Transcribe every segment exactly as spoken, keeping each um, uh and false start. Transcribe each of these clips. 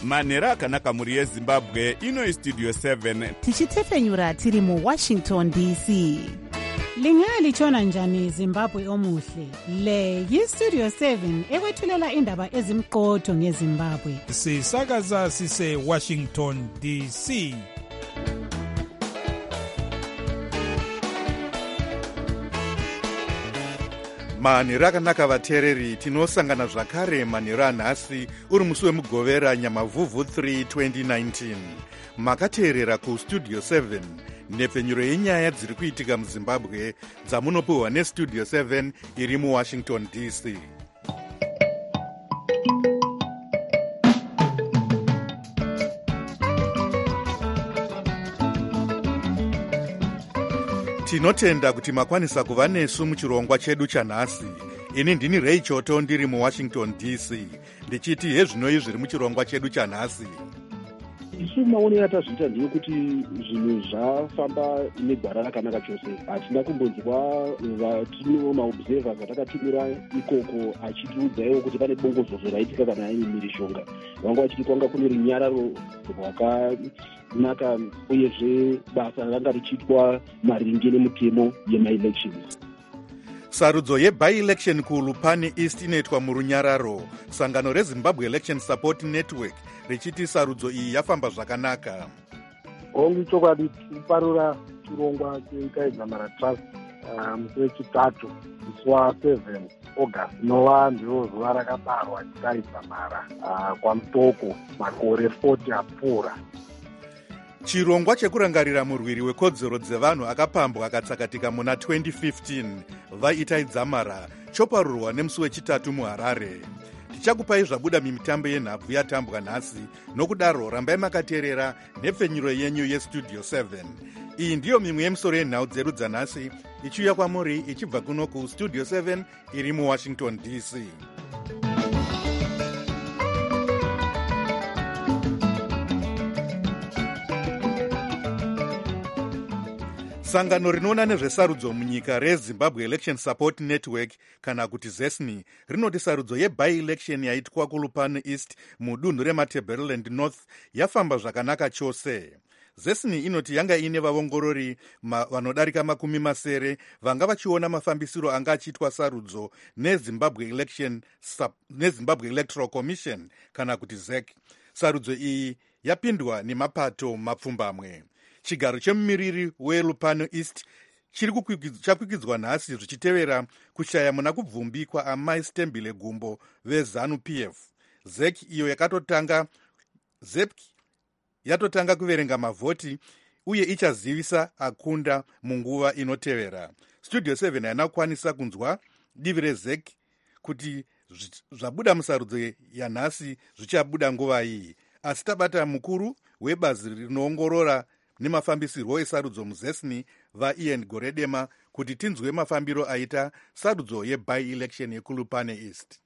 manhero akanaka mhuri yezimbabwe. Ino istudio seven tichitefenyura tiri muwashington D C. Lingalitshona njani Zimbabwe omuhle? Le yistudio seven ekwethulela indaba ezimqotho ngeZimbabwe. Sisakaza sise Washington D C. manhero akanaka vateereri, tinosangana zvakare manhero anhasi uri musi wemugovera nyamavhuvhu three twenty nineteen. Makateerera kustudio seven, nhepfenyuro yenyaya dziri kuitika muzimbabwe dzamunopiwa nestudio seven iri muwashington D C. Tinotenda kuti makwanisa kuva nesu muchirongwa chedu chanhasi. Ini ndini Ray Choto ndiri muwashington D C, ndichiti hezvinoi zviri muchirongwa chedu chanhasi. Isu maonero atazviita ndeyekuti zvinhu zvafamba negwara rakanaka chose. Hatina kumbonzwa vatino maobservers atakatumira ikoko achitiudzaiwo kuti pane bongozozo raitika kana aine mhirizhonga. Vanga vachiti kwanga kune runyararo rwakanaka uyezve basa ranga richiitwa maringe nemutemo yema-elections. Sarudzo yebi-election kuLupane East inoitwa murunyararo. Sangano reZimbabwe Election Support Network richiti sarudzo iyi yafamba zvakanaka. Hongu chokwadi kuparura chirongwa cheikaedzamara trust musi wechitatu musi waseven August nova ndiro zuva rakabarwa chikaedzamara kwamutoko makore forty apfuura. Chirongwa chekurangarira murwiri wekodzero dzevanhu akapambwa akatsakatika muna twenty fifteen vaitaidzamara choparurwa nemusi wechitatu muHarare. Tichakupai zvabuda mimitambo yenhabvu yatambwa nhasi, nokudaro rambai makateerera nhepfenyuro yenyu yestudio seven. Iyi ndiyo mimwe yemisoro yenhau dzedu dzanhasi ichiuya kwamuri ichibva kuno kustudio seven iri muwashington D C. Sangano rinoona nezvesarudzo munyika reZimbabwe Election Support Network kana kuti ZESNI rinoti sarudzo yebi-election yaitwa kuLupane East mudunhu reMatabeleland North yafamba zvakanaka chose. ZESNI inoti yanga ine vaongorori vanodarika makumi masere vanga vachiona mafambisiro anga achiitwa sarudzo neZimbabwe Election neZimbabwe Electoral Commission kana kuti Z E C. Sarudzo iyi yapindwa nemapato mapfumbamwe. Chigaro chemumiriri weLupane East chakwikidzwa nhasi zvichitevera kushaya muna kubvumbi kwaamai Stembile Gumbo veZANU P F. Z E C iyo yakatotanga Z E C yatotanga kuverenga mavhoti uye ichazivisa akunda munguva inotevera. Studio seven haina kukwanisa kunzwa divi reZ E C kuti zvabuda musarudzo yanhasi zvichabuda nguva iyi, asi tabata mukuru webazi rinoongorora nemafambisirwo esarudzo muZESNI vaIan Goredema kuti tinzwe mafambiro aita sarudzo yebi-election yekuLupane East.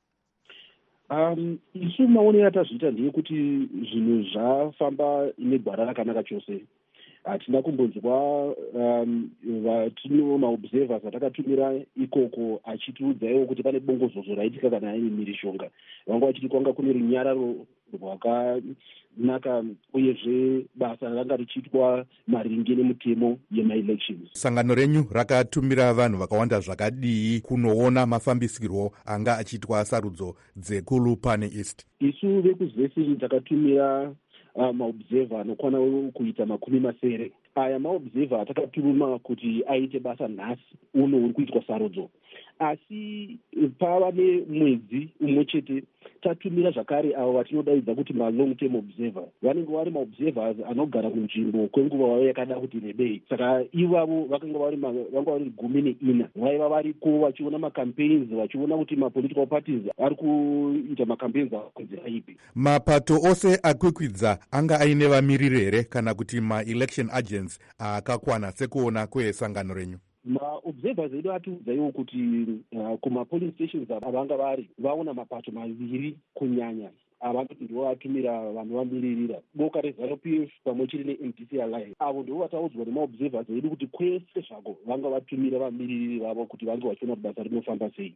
Um, isu maonero atazviita ndeyekuti zvinhu zvafamba negwara rakanaka chose. Hatina kumbonzwa um, vatino maobservers atakatumira ikoko achitiudzaiwo kuti pane bongozozo raitika kana aine mhirizhonga. Vanga vachiti kwanga kune runyararo rwakanaka uyezve basa ranga richiitwa maringe nemutemo yema-elections. Sangano renyu rakatumira vanhu vakawanda zvakadii kunoona mafambisirwo anga achiitwa sarudzo dzekuLupane East? Isu vekuzesini takatumira Uh, maobserver anokwana kuita makumi masere. Aya maobserver atakatuma kuti aite basa nhasi uno uri kuitwa sarudzo. Asi pava nemwedzi umwe chete tatumira zvakare avo vatinodaidza kuti ma-long term observer. Vanenge vari maobservers anogara kunzvimbo kwenguva yakada kuti rebei. Saka ivavo vakanga vari vanga vari gumi neina. Vaiva variko vachiona macampaigns, vachiona kuti mapolitical parties ari kuita macampaigns akwedzera ipi. Mapato ose akwikwidza anga aine vamiriri here kana kuti ma-election agents akakwana sekuona kwesangano renyu? maobservers edu atiudzaiwo kuti uh, kuma-polling stations avanga vari vaona mapato maviri kunyanya avanoti ndivo vatumira vanhu vamiririra boka reZANU P F pamwe chiri ne-M D C Alliance. Avo ndivo vataudzwa nemaobservers edu kuti kwese zvako vanga vatumira vamiririri vavo kuti vange vachiona kuti basa rinofamba sei.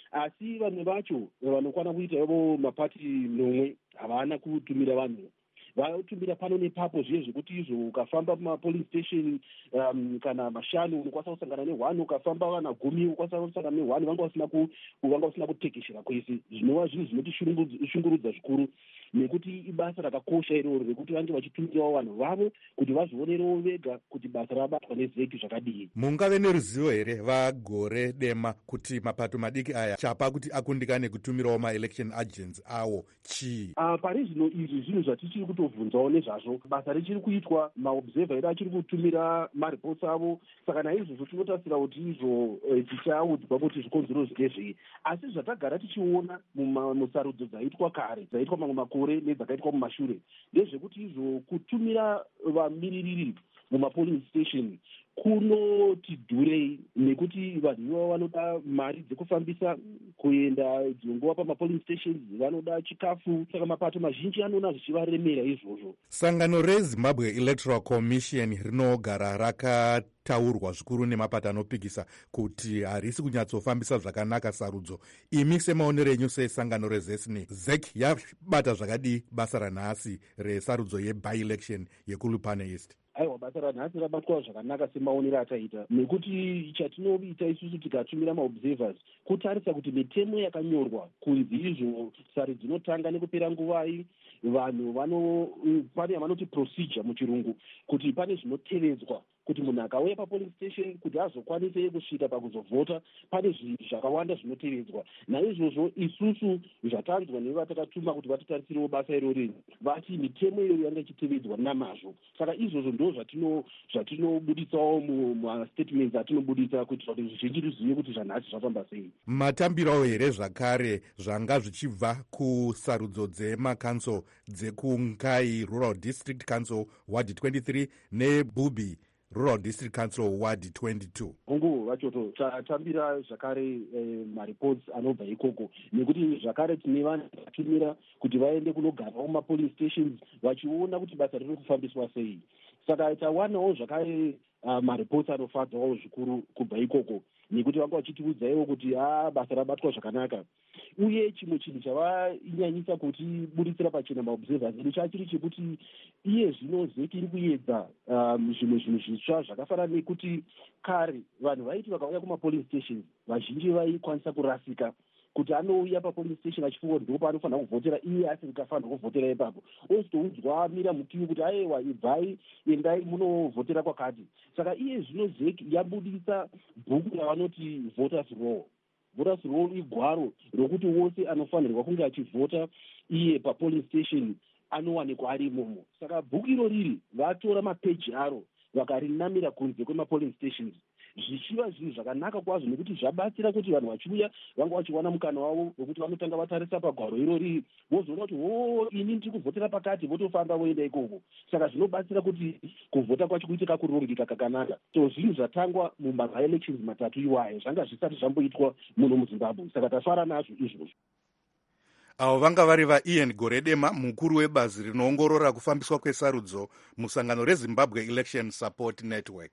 asi vamwe vacho vanokwana kuita ivo mapati nomwe havana kutumira vanhu, vatumira pano nepapo zviye zvekuti izvo ukafamba mumapolice station um, kana mashanu unokwanisa kusangana nehwani, ukafamba vana gumi ukwanisa kusangana nehwani, vanga vasina ku vanga vasina kutekeshera kwese, zvinova zvinhu zvinotishungurudza zvikuru, nekuti ibasa rakakosha iroro rekuti vange vachitumirawo vanhu vavo kuti vazvionerewo vega kuti basa rabatwa nezeki zvakadii. Mungave neruzivo here vagore dema kuti mapato madiki aya chapa kuti akundikane kutumirawo maelection agents awo chii? Uh, pari zvino izvi zvinhu zvatichiri kutovhunzawo nezvazvo, basa richiri kuitwa, maobserver edu achiri kutumira maripots avo, saka naizvozvo tinotarisira kuti izvo e, tichaudzwa kuti zvikonzero zvinezvei, asi zvatagara tichiona musarudzo dzaitwa kare, dzaitwa mamwe makore nedzakaitwa mumashure, ndezvekuti izvo kutumira vamiririri mumapolice station kunoti dhurei, nekuti vanhu ivavo vanoda mari dzekufambisa kuenda dzongowa pamapolice stations, vanoda chikafu, saka mapato mazhinji anoona zvichivaremera izvozvo. Sangano reZimbabwe Electoral Commission rinogara rakataurwa zvikuru nemapato anopikisa kuti harisi kunyatsofambisa zvakanaka sarudzo. Imi semaonero enyu sesangano rezesni, Z E C yabata zvakadii basa ranhasi resarudzo yeby-election yeKulupane East? Aiwa, basa ranhasi rabatwa zvakanaka semaonero ataita, nekuti chatinoita isusu tikatumira maobservers kutarisa kuti mitemo yakanyorwa kunzi izvo sari dzinotanga nekupera nguvai, vanhu vano pane yavanoti procedure muchirungu, kuti pane zvinotevedzwa kuti munhu akauya papolice station kuti azokwanise kusvika pakuzovhota, pane zvinhu zvakawanda zvinotevedzwa. Naizvozvo isusu zvatanzwa nevatakatuma kuti vatitarisiriwo basa irori, vati mitemo iyoyo yanga ichitevedzwa namazvo, saka izvozvo ndo zvatino zvatinobuditsawo mumastatements atinobuditsa kuitira kuti zvizhinji tizive kuti zvanhasi zvafamba sei. Matambirawo here zvakare zvanga zvichibva kusarudzo dzemakanso dzekunkai Rural District Council Ward twenty-three neBubi Rural District Council Ward twenty-two. Hongu vachoto tatambira zvakare eh, mareports anobva ikoko, nekuti zvakare tine vanhu vatumira kuti vaende kunogarawo mumapolice stations vachiona kuti basa riri kufambiswa sei. Saka tawanawo zvakare uh, mareports anofadzawo zvikuru kubva ikoko, nekuti vanga vachitiudzaiwo kuti ah, basa rabatwa zvakanaka. Uye chimwe chinhu chavanyanyisa kuti buditsira pachena maobservers edu chachiri chekuti iye zvino zeki iri kuedza um, zvimwe zvinhu zvitsva zvakafanana nekuti kare vanhu vaiti vakauya kumapolice stations vazhinji vaikwanisa kurasika kuti anouya papolice station achifunga kuti ndipo paanofanira kuvhotera iye asikafanira kuvhotera ipapo, ozotoudzwa amira mukiwi kuti aiwa ibvai endai munovhotera kwakati. Saka iye zvino zeki yabudisa bhuku ravanoti voters roll. Voters roll igwaro rokuti wose anofanirwa kunge achivhota iye papolice station anowanikwa ari imomo. Saka bhuku iro riri vatora mapeji aro vakarinamira kunze kwemapolice stations, zvichiva zvinhu zvakanaka kwazvo, nekuti zvabatsira kuti vanhu vachiuya vanga vachiwana mukana wavo wekuti vanotanga vatarisa pagwaro iro riri, vozoona kuti o ini ndiri kuvhotera pakati, votofamba voenda ikoko. Saka zvinobatsira kuti kuvhota kwacho kuitika kurongeka kakanaka. So zvinhu zvatangwa muma-elections matatu iwayo zvanga zvisati zvamboitwa muno muZimbabwe, saka tafara nazvo izvozvo. Avo vanga vari vaIan Goredema, mukuru webazi rinoongorora kufambiswa kwesarudzo musangano reZimbabwe Election Support Network.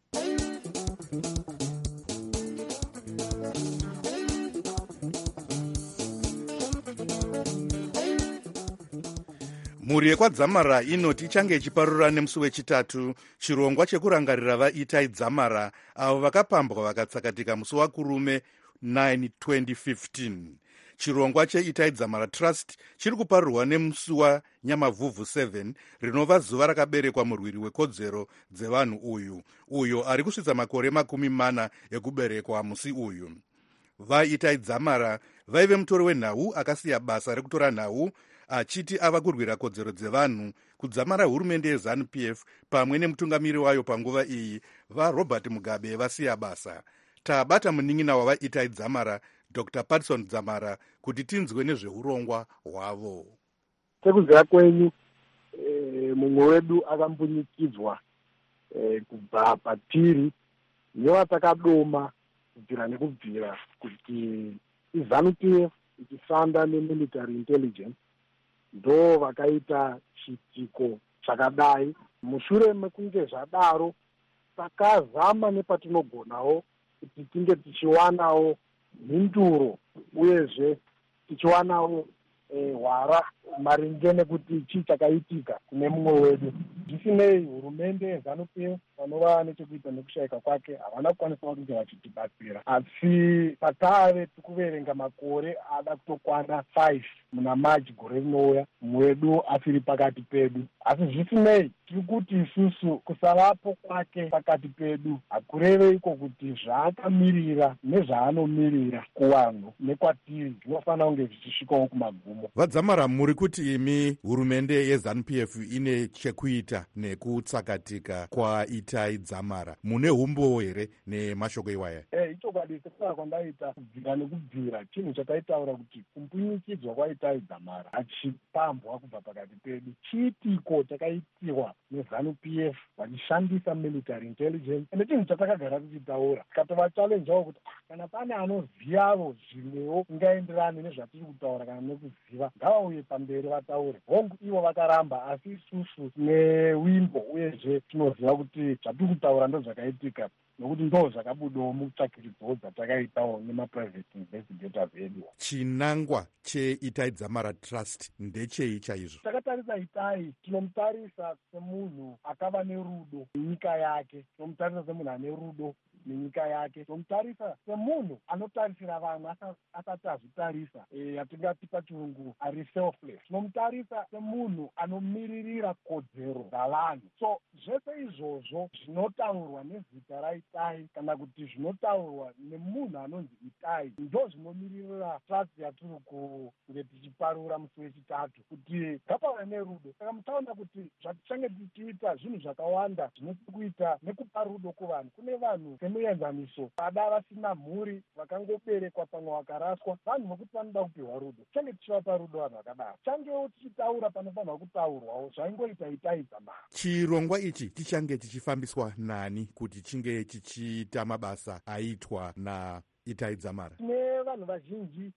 Mhuri yekwadzamara inoti ichange ichiparura nemusi wechitatu chirongwa chekurangarira vaItai Dzamara avo vakapambwa vakatsakatika musi wakurume nine twenty fifteen. Chirongwa cheitai Dzamara Trust chiri kuparurwa nemusi waNyamavhuvhu seven, rinova zuva rakaberekwa murwiri wekodzero dzevanhu uyu uyo ari kusvitsa makore makumi mana ekuberekwa musi uyu. VaItai Dzamara vaive mutori wenhau akasiya basa rekutora nhau achiti ava kurwira kodzero dzevanhu kudzamara hurumende yeZANU-P F pamwe nemutungamiri wayo panguva iyi vaRobert Mugabe vasiya basa. Tabata munin'ina wavaItai Dzamara Doctor Patson Dzamara kuti tinzwe nezveurongwa hwavo. Sekuziva kwenyu e, mumwe wedu akambunyikidzwa e, kubva patiri nevatakadoma kubvira nekubvira kuti iZANU-P F ichifanda nemilitary intelligence ndo vakaita chitiko chakadai. Mushure mekunge zvadaro takazama nepatinogonawo kuti tinge tichiwanawo mhinduro uyezve tichiwanawo hwara maringe nekuti chii chakaitika kune mumwe wedu. Zvisinei, hurumende yeZANU-P F vanova nechekuita nekushayika kwake havana kukwanisa kunge vachitibatsira, asi patave tikuverenga makore ada kutokwana five muna March gore rinouya, mumwe wedu asiri pakati pedu. Asi zvisinei, tiri kuti isusu kusavapo kwake pakati pedu hakureve iko kuti zvaakamirira nezvaanomirira kuvanhu nekwatiri zvinofanira kunge zvichisvikawo kumagumo. Vadzamara, muri kuti imi hurumende yeZANU-P F ine chekuita nekutsakatika kwaItai Dzamara, mune humbo here nemashoko iwaya? Eh, ichokwadi sekutara kwandaita kubvira nekubvira chinhu chataitaura kuti kumbunyikidzwa kwaItai Dzamara hachipambwa kubva pakati pedu. Chiitiko chakaitirwa neZANU-P F vachishandisa military intelligence, ende chinhu chatakagara tichitaura tikatova challenjawo kuti kana pane anoziyavo zvimwewo ingaenderane nezvatiri kutaura kana nekuziva ngavauye pamberi vataure. Hongu ivo vakaramba, asi isusu newimbo uyezve tinoziva kuti zvatiri kutaura ndo zvakaitika nokuti ndo zvakabudawo mutsvakiridzo dzatakaitawo nemaprivate investigators edu. Chinangwa cheItai Dzamara Trust ndechei chaizvo? Takatarisa Itai, tinomutarisa semunhu akava nerudo nenyika yake, tinomutarisa semunhu ane rudo nenyika yake, tinomutarisa semunhu anotarisira vamwe asati azvitarisa, yatingati pachirungu ari selfless. Tinomutarisa semunhu anomiririra kodzero dzavanhu. So zvese izvozvo zvinotaurwa nezita raItai kana kuti zvinotaurwa nemunhu anonzi Itai ndo zvinomiririra trust yatiri kunge tichiparura musi wechitatu kuti ngapave nerudo. Saka muchaona kuti zvatichange tichiita zvinhu zvakawanda zvinekuita nekupa rudo kuvanhu. Kune vanhu semuenzaniso pada vasina mhuri vakangoberekwa pamwe vakaraswa, vanhu vokuti vanoda kupiwa rudo. Tichange tichivapa rudo vanhu vakadaro. Tichangewo tichitaura panofanirwa kutaurwawo zvaingoita Itai Dzamara. Chirongwa ichi tichange tichifambiswa nani kuti chinge chichiita mabasa aitwa naItai Dzamara? Tine vanhu vazhinji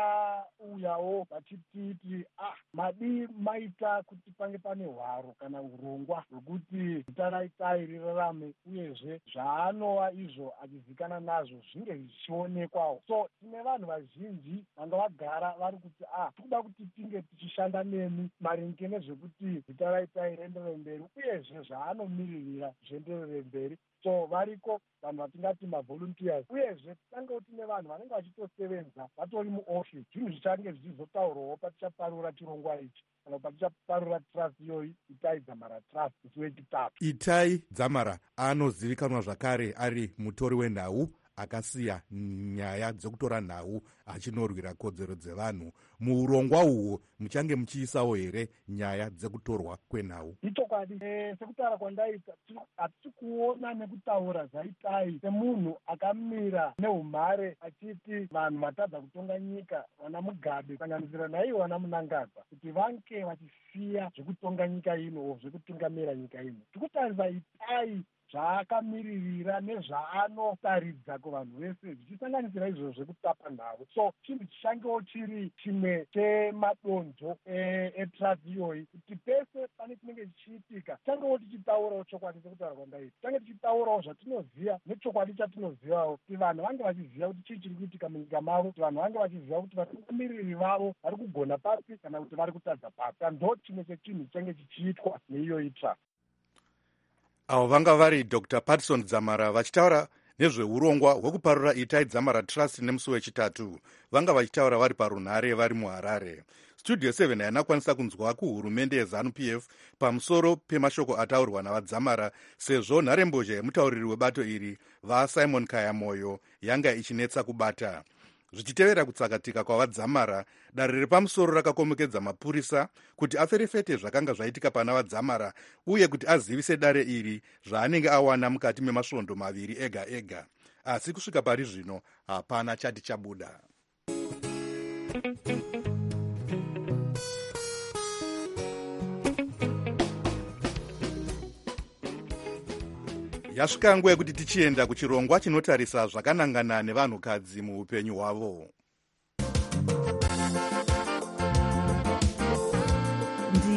vakauyawo vachititi ah, madi maita kuti pange pane hwaro kana urongwa hwekuti zita raItai rirarame uyezve zvaanova izvo achizivikana nazvo zvinge zvichionekwawo. So tine vanhu vazhinji vanga vagara vari kuti ah, tikuda kuti tinge tichishanda nemi maringe nezvekuti zita raItai rienderere mberi uyezve zvaanomiririra zvienderere mberi. So variko vanhu vatingati mavolunteers, uyezve tisangewo tine vanhu vanenge vachitosevenza vatori muoffice. Zvinhu zvichange zvichizotaurwawo patichaparura chirongwa ichi kana patichaparura trust iyoyi Itai Dzamara Trust musi wechitatu. Itai Dzamara anozivikanwa zvakare ari mutori wenhau akasiya nyaya dzekutora nhau achinorwira kodzero dzevanhu. Muurongwa uhwu muchange muchiisawo here nyaya dzekutorwa kwenhau? Ichokwadi, e, sekutaura kwandaita hatisi kuona nekutaura zvaItai semunhu akamira neumhare achiti vanhu vatadza kutonga nyika, vana Mugabe kusanganisira naivo vana Munangagwa, kuti vange vachisiya zvekutonga nyika ino, zvekutungamira nyika ino. Tikutarisa Itai zvaakamiririra nezvaanotaridza kuvanhu vese zvichisanganisira izvo zvekutapa nhavo. So chinhu chichangewo chiri chimwe chemadonzvo etrust iyoyi kuti pese pane chinenge chichiitika tichangewo tichitaurawo chokwadi sekutaura kwandaita. Tichange tichitaurawo zvatinoziva nechokwadi chatinozivawo kuti vanhu vange vachiziva kuti chii chiri kuitika munyika mavo, kuti vanhu vange vachiziva kuti vatungamiriri vavo vari kugona pasi kana kuti vari kutadza pasi. Ndo chimwe chechinhu chichange chichiitwa neiyoyi trust. Avo vanga vari Doctor Patson Dzamara vachitaura nezveurongwa hwekuparura Itai Dzamara Trust nemusi wechitatu. Vanga vachitaura vari parunhare vari muHarare. Studio seven yanakwanisa kunzwa kuhurumende yeZANU-P F pamusoro pemashoko ataurwa navadzamara, sezvo nharembozha yemutauriri webato iri vaSimon Kayamoyo yanga ichinetsa kubata. Zvichitevera kutsakatika kwavadzamara, dare repamusoro rakakomekedza mapurisa kuti aferefete zvakanga zvaitika pana vadzamara uye kuti azivise dare iri zvaanenge awana mukati memasvondo maviri ega ega. Asi kusvika pari zvino hapana chati chabuda. Yasvika nguva yekuti tichienda kuchirongwa chinotarisa zvakanangana nevanhukadzi muupenyu hwavo.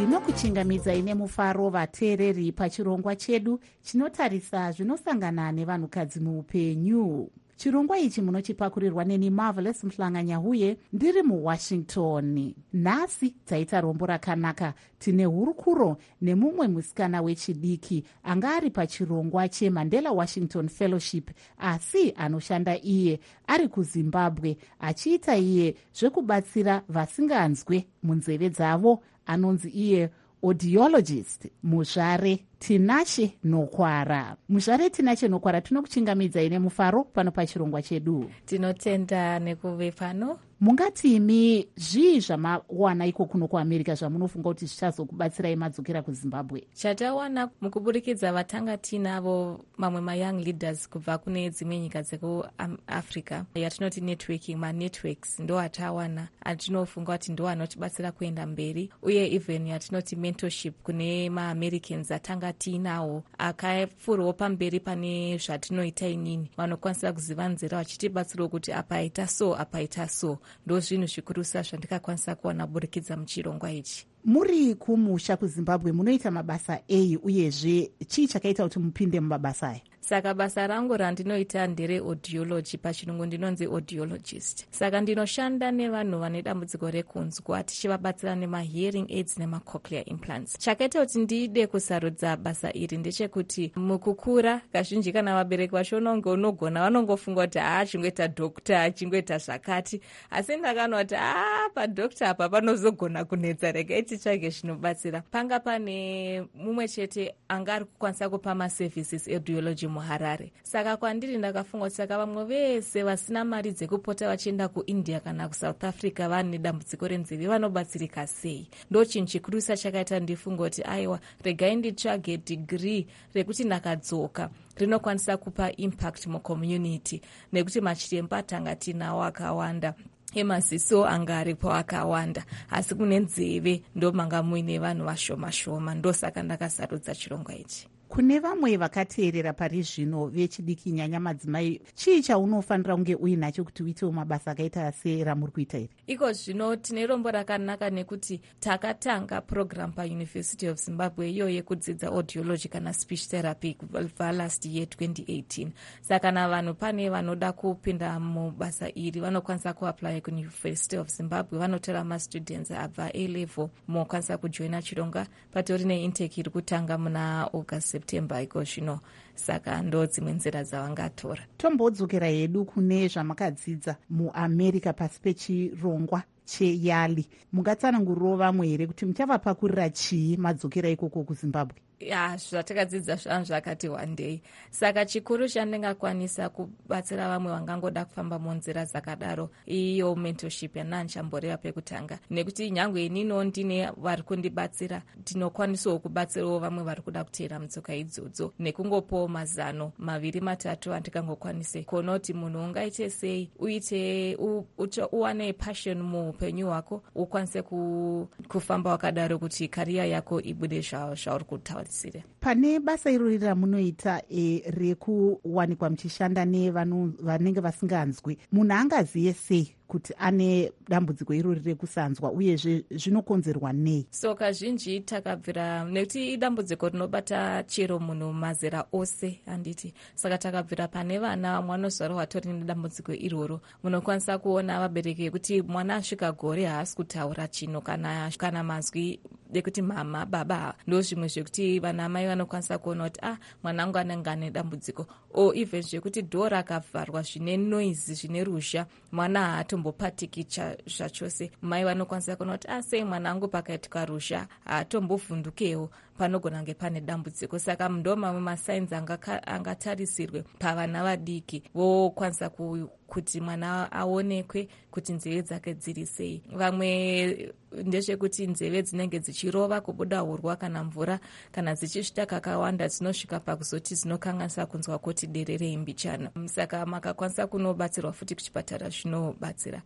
ndinokuchingamidzai nemufaro vateereri pachirongwa chedu chinotarisa zvinosangana nevanhukadzi muupenyu. Chirongwa ichi munochipakurirwa neni Marvelous Mhlanganya huye ndiri muWashington. Nhasi taita rombo rakanaka. Tine hurukuro nemumwe musikana wechidiki anga ari pachirongwa cheMandela Washington Fellowship asi anoshanda iye ari kuZimbabwe achiita iye zvekubatsira vasinganzwe munzeve dzavo. Anonzi iye audiologist Muzvare Tinashe Nokwara. Muzvare Tinashe Nokwara, tinokuchingamidzai nemufaro pano pachirongwa chedu. Tinotenda nekuve pano. Mungatimi zvii zvamawana iko kuno kuAmerica zvamunofunga kuti zvichazokubatsirai madzokera kuZimbabwe? Chatawana mukuburikidza vatanga tinavo mamwe mayoung leaders kubva kune dzimwe nyika dzekuAfrica yatinoti networking, manetworks ndo atawana atinofunga kuti ndo anotibatsira kuenda mberi, uye even yatinoti mentorship kune maAmericans atanga tinawo akapfuurawo pamberi pane zvatinoita inini, vanokwanisa kuziva nzira vachitibatsirawo kuti apa ita so apa ita so. Ndo zvinhu zvikurusa zvandikakwanisa kuwana burikidza muchirongwa ichi. Muri kumusha kuZimbabwe munoita mabasa ei, uyezve chii chakaita kuti mupinde mumabasa aya? Saka basa rangu randinoita ndere audiology, pachirungu ndinonzi audiologist. Saka ndinoshanda nevanhu vane dambudziko rekunzwa tichivabatsira nemahearing aids nemacochlear implants. Chakaita kuti ndide kusarudza basa iri ndechekuti mukukura kazhinji kana vabereki vacho unonge unogona vanongofunga kuti haa chingoita dhokta chingoita zvakati, asi ndakanwa kuti haa padhokta apa panozogona kunetsa, rega titsvage zvinobatsira. Panga pane mumwe chete anga ari kukwanisa kupa maservices audiology muHarare. Saka kwandiri ndakafunga kuti saka vamwe vese vasina mari dzekupota vachienda kuIndia kana kuSouth Africa vane dambudziko renzeve vanobatsirika sei. Ndo chinhu chikurusa chakaita ndifunga kuti aiwa regai nditsvage degree rekuti ndakadzoka rinokwanisa kupa impact mucommunity, nekuti machiremba tanga tinawo akawanda, emaziso anga aripo akawanda, asi kune nzeve ndo manga muine vanhu vashoma shoma. Ndo saka ndakasarudza chirongwa ichi. Kune vamwe vakateerera pari zvino vechidiki nyanya madzimai, chii chaunofanira kunge uinacho kuti uitewo mabasa akaita seramuri kuita iri? Iko zvino tine rombo rakanaka nekuti takatanga program paUniversity of Zimbabwe iyo yekudzidza audiology kana speech therapy kubva last year twenty eighteen. Saka na vanhu pane vanoda kupinda mubasa iri vanokwanisa kuapply kuUniversity of Zimbabwe, vanotora mastudents abva A level mokwanisa kujoina chirongwa. Patori neintake iri kutanga muna August September iko zvino, saka ndo dzimwe nzira dzavangatora. Tombodzokera hedu kune zvamakadzidza muAmerica pasi pechirongwa cheYali. Mungatsanangurirawo vamwe here kuti muchavapakurira chii madzokera ikoko kuZimbabwe? Ya, zvatakadzidza zvangu zvakati wandei. Saka chikuru chandingakwanisa kubatsira vamwe vangangoda kufamba munzira dzakadaro iyo mentorship yandanchamboreva pekutanga, nekuti nyangwe inino ndine vari kundibatsira ndinokwanisawo kubatsirawo vamwe vari kuda kuteera mutsoka idzodzo, nekungopawo mazano maviri matatu andingangokwanise kuona kuti munhu ungaite sei uite uwane passion muupenyu hwako, ukwanise kufamba wakadaro kuti kariya yako ibude zvauri kutaura. Pane basa irori ramunoita e, rekuwanikwa muchishanda nevanenge vasinganzwi, munhu angaziye sei kuti ane dambudziko irori rekusanzwa, uyezve zvinokonzerwa nei? So kazhinji takabvira nekuti idambudziko rinobata chero munhu mazera ose handiti, saka takabvira pane vana mwanozvarwa watori nedambudziko iroro. Munokwanisa kuona vabereki kuti mwana asvika gore haasi kutaura chino kana, kana mazwi ekuti mama baba, ndo zvimwe zvekuti vana mai vanokwanisa kuona kuti ah mwanangu anenge ane dambudziko, o even zvekuti dhora akavharwa zvine noise zvine rusha mwana haatombopatiki zvachose. Mai vanokwanisa kuona kuti ah sei mwanangu pakaitika rusha haatombovhundukewo, panogona kunge pane dambudziko. Saka ndo mamwe masainzi angatarisirwe pavana vadiki vokwanisa ku kuti mwana aonekwe kuti nzeve dzake dziri sei. Vamwe ndezvekuti nzeve dzinenge dzichirova kubuda urwa kana mvura, kana dzichisvita kakawanda dzinosvika pakuzoti dzinokanganisa kunzwa kuti dererei mbichana. Saka makakwanisa kunobatsirwa futi kuchipatara zvinobatsira.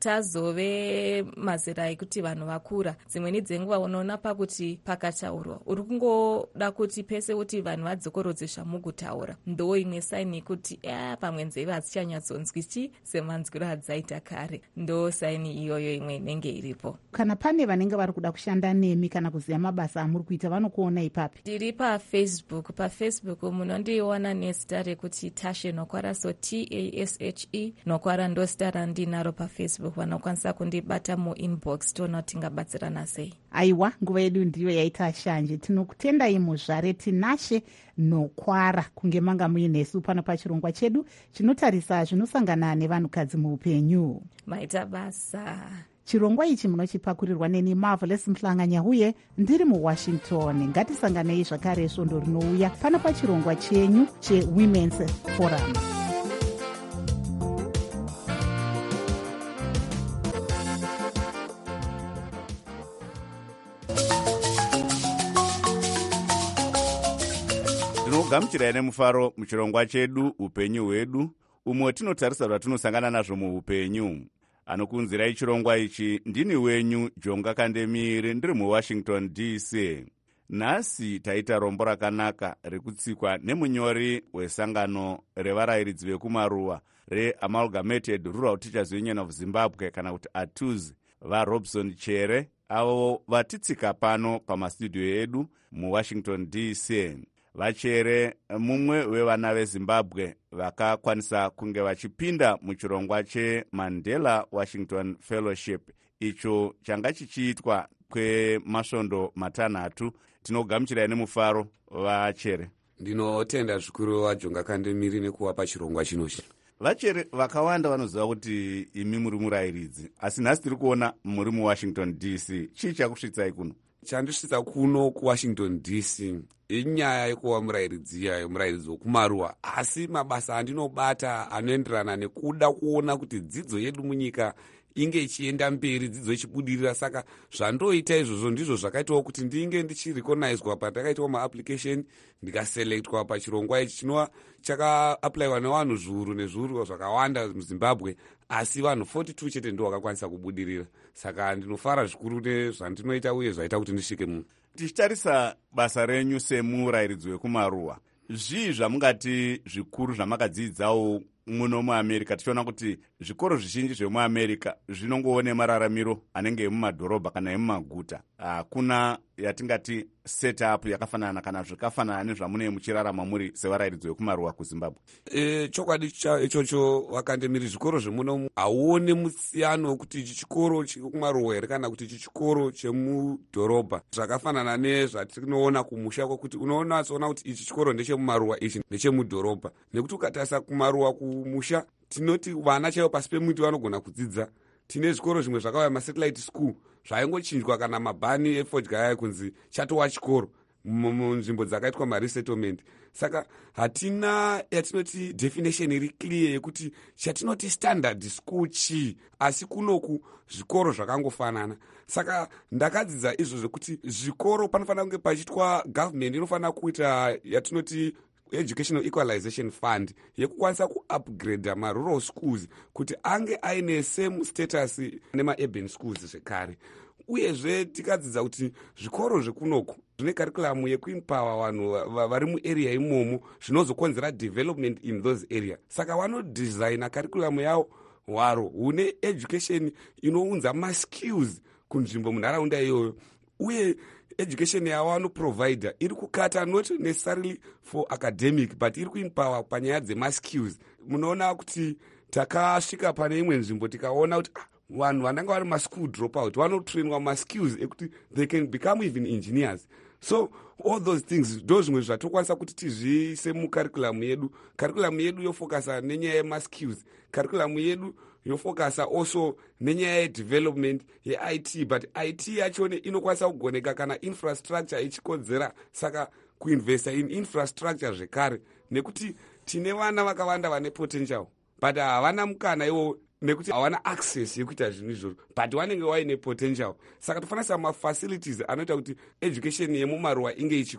Tazove mazera ekuti vanhu vakura, dzimweni dzenguva unoona pakuti pakataurwa uri kungo tinoda kuti pese kuti vanhu vadzokorodze zvamukutaura, ndo imwe saini yekuti a pamwe nzeve hadzichanyadzonzwi chi semanzwiro adzaita kare. Ndo saini iyoyo imwe inenge iripo. Kana pane vanenge vari kuda kushanda nemi kana kuziva mabasa amuri kuita, vanokuona ipapi? Ndiri pafacebook. Pafacebook munondiona nezita rekuti Tashe Nokwara, so T A S H E Nokwara ndo zita randinaro pafacebook. Vanokwanisa kundibata muinbox toona tingabatsirana sei. Aiwa, nguva yedu ndiyo yaita shanje. Tinokutendai muzvare Tinashe Nokwara kunge manga muinesu pano pachirongwa chedu chinotarisa zvinosangana nevanhukadzi muupenyu. Maita basa. Chirongwa ichi munochipakurirwa neni Marvelous Mhlanganya uye ndiri muWashington. Ngatisanganei zvakare svondo rinouya pano pachirongwa chenyu cheWomen's Forum. tinogamuchirai nemufaro muchirongwa chedu upenyu hwedu, umwe tinotarisa zvatinosangana nazvo muupenyu. Anokunzirai chirongwa ichi ndini wenyu Jonga Kandemiri, ndiri muWashington D C. Nhasi taita rombo rakanaka rekutsikwa nemunyori wesangano revarayiridzi vekumaruwa reAmalgamated Rural Teachers Union of Zimbabwe kana kuti A T U Z, vaRobson Chere, avo vatitsika pano pamastudio edu muWashington D C. Vachere mumwe wevana veZimbabwe vakakwanisa kunge vachipinda muchirongwa cheMandela Washington Fellowship, icho changa chichiitwa kwemasvondo matanhatu. Tinogamuchirai nemufaro Vachere. Ndinotenda zvikuru vaJonga Kandemiri nekuva pachirongwa chinochi. Vachere vakawanda vanoziva kuti imi muri murayiridzi, asi nhasi tiri kuona muri muWashington D C. Chii chakusvitsai kuno? Chandisvitsa kuno kuWashington D C inyaya yekuva murayiridzi iyayo, murayiridzi wokumaruwa, asi mabasa andinobata anoenderana nekuda kuona kuti dzidzo yedu munyika inge ichienda mberi, dzidzo ichibudirira. Saka zvandoita izvozvo ndizvo zvakaitawo kuti ndinge ndichirecognizwa pandakaitawo maapplication ndikaselectwa pachirongwa ichi chinova chakaapplywa nevanhu zviuru nezviuru zvakawanda muZimbabwe, asi vanhu forty-two chete ndo vakakwanisa kubudirira. Saka ndinofara zvikuru nezvandinoita uye zvaita kuti ndisvike muno. Tichitarisa basa renyu semurayiridzi wekumaruwa, zvii zvamungati zvikuru zvamakadzidzawo muno muAmerica? Tichiona kuti zvikoro zvizhinji zvemuAmerica zvinongoone mararamiro anenge emumadhorobha kana emumaguta. Hakuna yatingati setup yakafanana kana zvakafanana nezvamunenge muchirarama muri sevarayiridzi vekumaruwa kuZimbabwe. E, chokwadi ichocho Vakandemiri, zvikoro zvemuno hauone musiyano wekuti ichi chikoro chekumaruwa here kana kuti ichi chikoro chemudhorobha. Zvakafanana nezvatinoona kumusha kwekuti unoona soona kuti ichi chikoro ndechemumaruwa ichi ndechemudhorobha. Nekuti ukatarisa kumaruwa kumusha tinoti vana chaivo pasi pemuti vanogona kudzidza. Tine zvikoro zvimwe zvakauya masatellite school zvaingochinjwa kana mabhani efodya aya kunzi chatova chikoro munzvimbo dzakaitwa maresettlement. Saka hatina yatinoti definition iri clear yekuti chatinoti standard school chii, asi kunoku zvikoro zvakangofanana. Saka ndakadzidza izvo zvekuti zvikoro panofanira kunge pachitwa government inofanira kuita yatinoti Educational Equalization Fund yekukwanisa kuupgrade marural schools kuti ange aine same status nemaurban schools zvekare. Uyezve tikadzidza kuti zvikoro zvekunoku zvine curriculum yekuempower vanhu vari muarea imomo zvinozokonzera development in those area. Saka vanodesigna curriculum yavo hwaro hune education inounza maskills kunzvimbo munharaunda iyoyo, uye education yavo vanoprovider iri kukata not necessarily for academic but iri kuempower panyaya dzemaskills. Munoona kuti takasvika pane imwe nzvimbo tikaona kuti ah, vanhu vanenge vari maschool dropout vanotrainwa maskills ekuti they can become even engineers. So all those things ndo zvimwe zvatokwanisa kuti tizviise mucurriculum yedu. Curriculum yedu yofocasa nenyaya yemaskills. Curriculum yedu yofocasa also nenyaya yedevelopment ye-I T, but I T yachone inokwanisa kugoneka kana infrastructure ichikodzera. Saka kuinvesta in infrastructure zvekare, nekuti tine vana vakawanda vane potential but havana mukana iwo nekuti hawana access yekuita zvinhu izvozvo but vanenge vaine potential. Saka tofanira mafacilities anoita kuti education yemumaruwa inge ichikwira.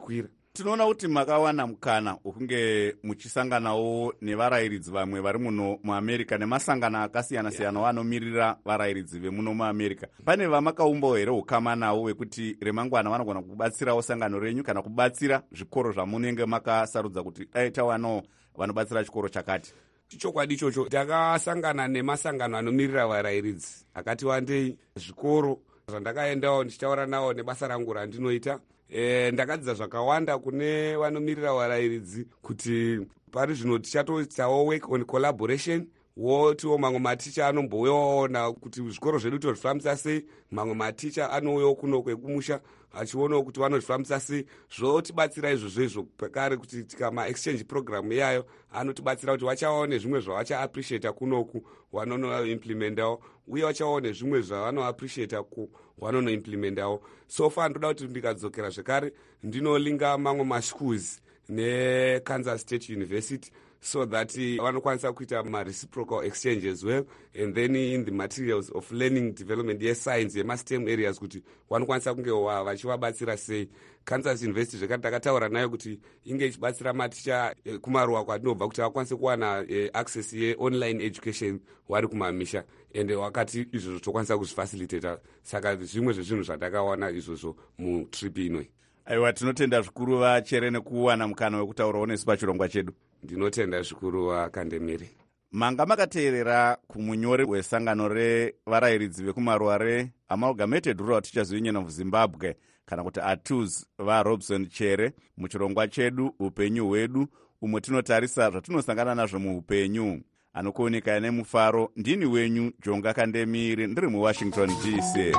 tinoona kuti makawana mukana wokunge muchisanganawo nevarayiridzi vamwe vari muno muamerica nemasangano akasiyana-siyana vanomiririra varayiridzi vemuno muamerica. Pane vamakaumbawo here ukama nawo wekuti remangwana vanogona kubatsirawo sangano renyu kana kubatsira zvikoro zvamunenge makasarudza kuti dai tawanawo vanobatsira chikoro chakati? Chichokwadi ichocho, takasangana nemasangano anomirira varayiridzi akati wandei. Zvikoro zvandakaendawo ndichitaura nawo nebasa rangu randinoita, E, ndakadzidza zvakawanda kune vanomirira varayiridzi kuti pari zvino tichatoitawo work on collaboration, wotiwo mamwe maticha anombouyaona kuti zvikoro zvedu tozvifambisa sei, mamwe maticha anouyawo kuno kwekumusha achionawo kuti vanozvifambisa sei. Zvotibatsira izvozvo izvo pekare kuti tikama exchange program yayo anotibatsira kuti vachawawo nezvimwe zvavacha appreciata kunoku vanonoimplementawo, uye vachawawo nezvimwe zvavanoappreciata ku vanonoimplementawo. So far ndoda kuti ndikadzokera zvekare ndinolinga mamwe maschools neKansas State University so that vanokwanisa kuita ma-reciprocal exchange as well, and then in the materials of learning development yescience yemastem areas kuti vanokwanisa kunge vachivabatsira sei. Kansas University zvekare takataura nayo kuti inge ichibatsira maticha kumaruwa kwatinobva kuti vakwanise kuwana access yeonline education vari kumamisha, ende wakati izvozvo tokwanisa kuzvifacilitata. Saka zvimwe zvezvinhu zvandakawana izvozvo mutrip inoi. Aiwa, tinotenda zvikuru vachere nekuwana mukana wekutaurawo nesu pachirongwa chedu. Ndinotenda zvikuru vakandemiri. Manga makateerera kumunyori wesangano revarayiridzi vekumaruwa reAmalgamated Rural Teachers Union of Zimbabwe kana kuti A T U Z vaRobson Chere muchirongwa chedu upenyu hwedu, umwe tinotarisa zvatinosangana nazvo muupenyu. Anokuoneka nemufaro, ndini wenyu Jonga Kandemiri, ndiri muWashington D C.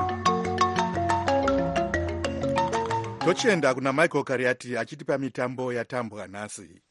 Tochienda kuna Michael Kariati achitipa mitambo yatambwa nhasi.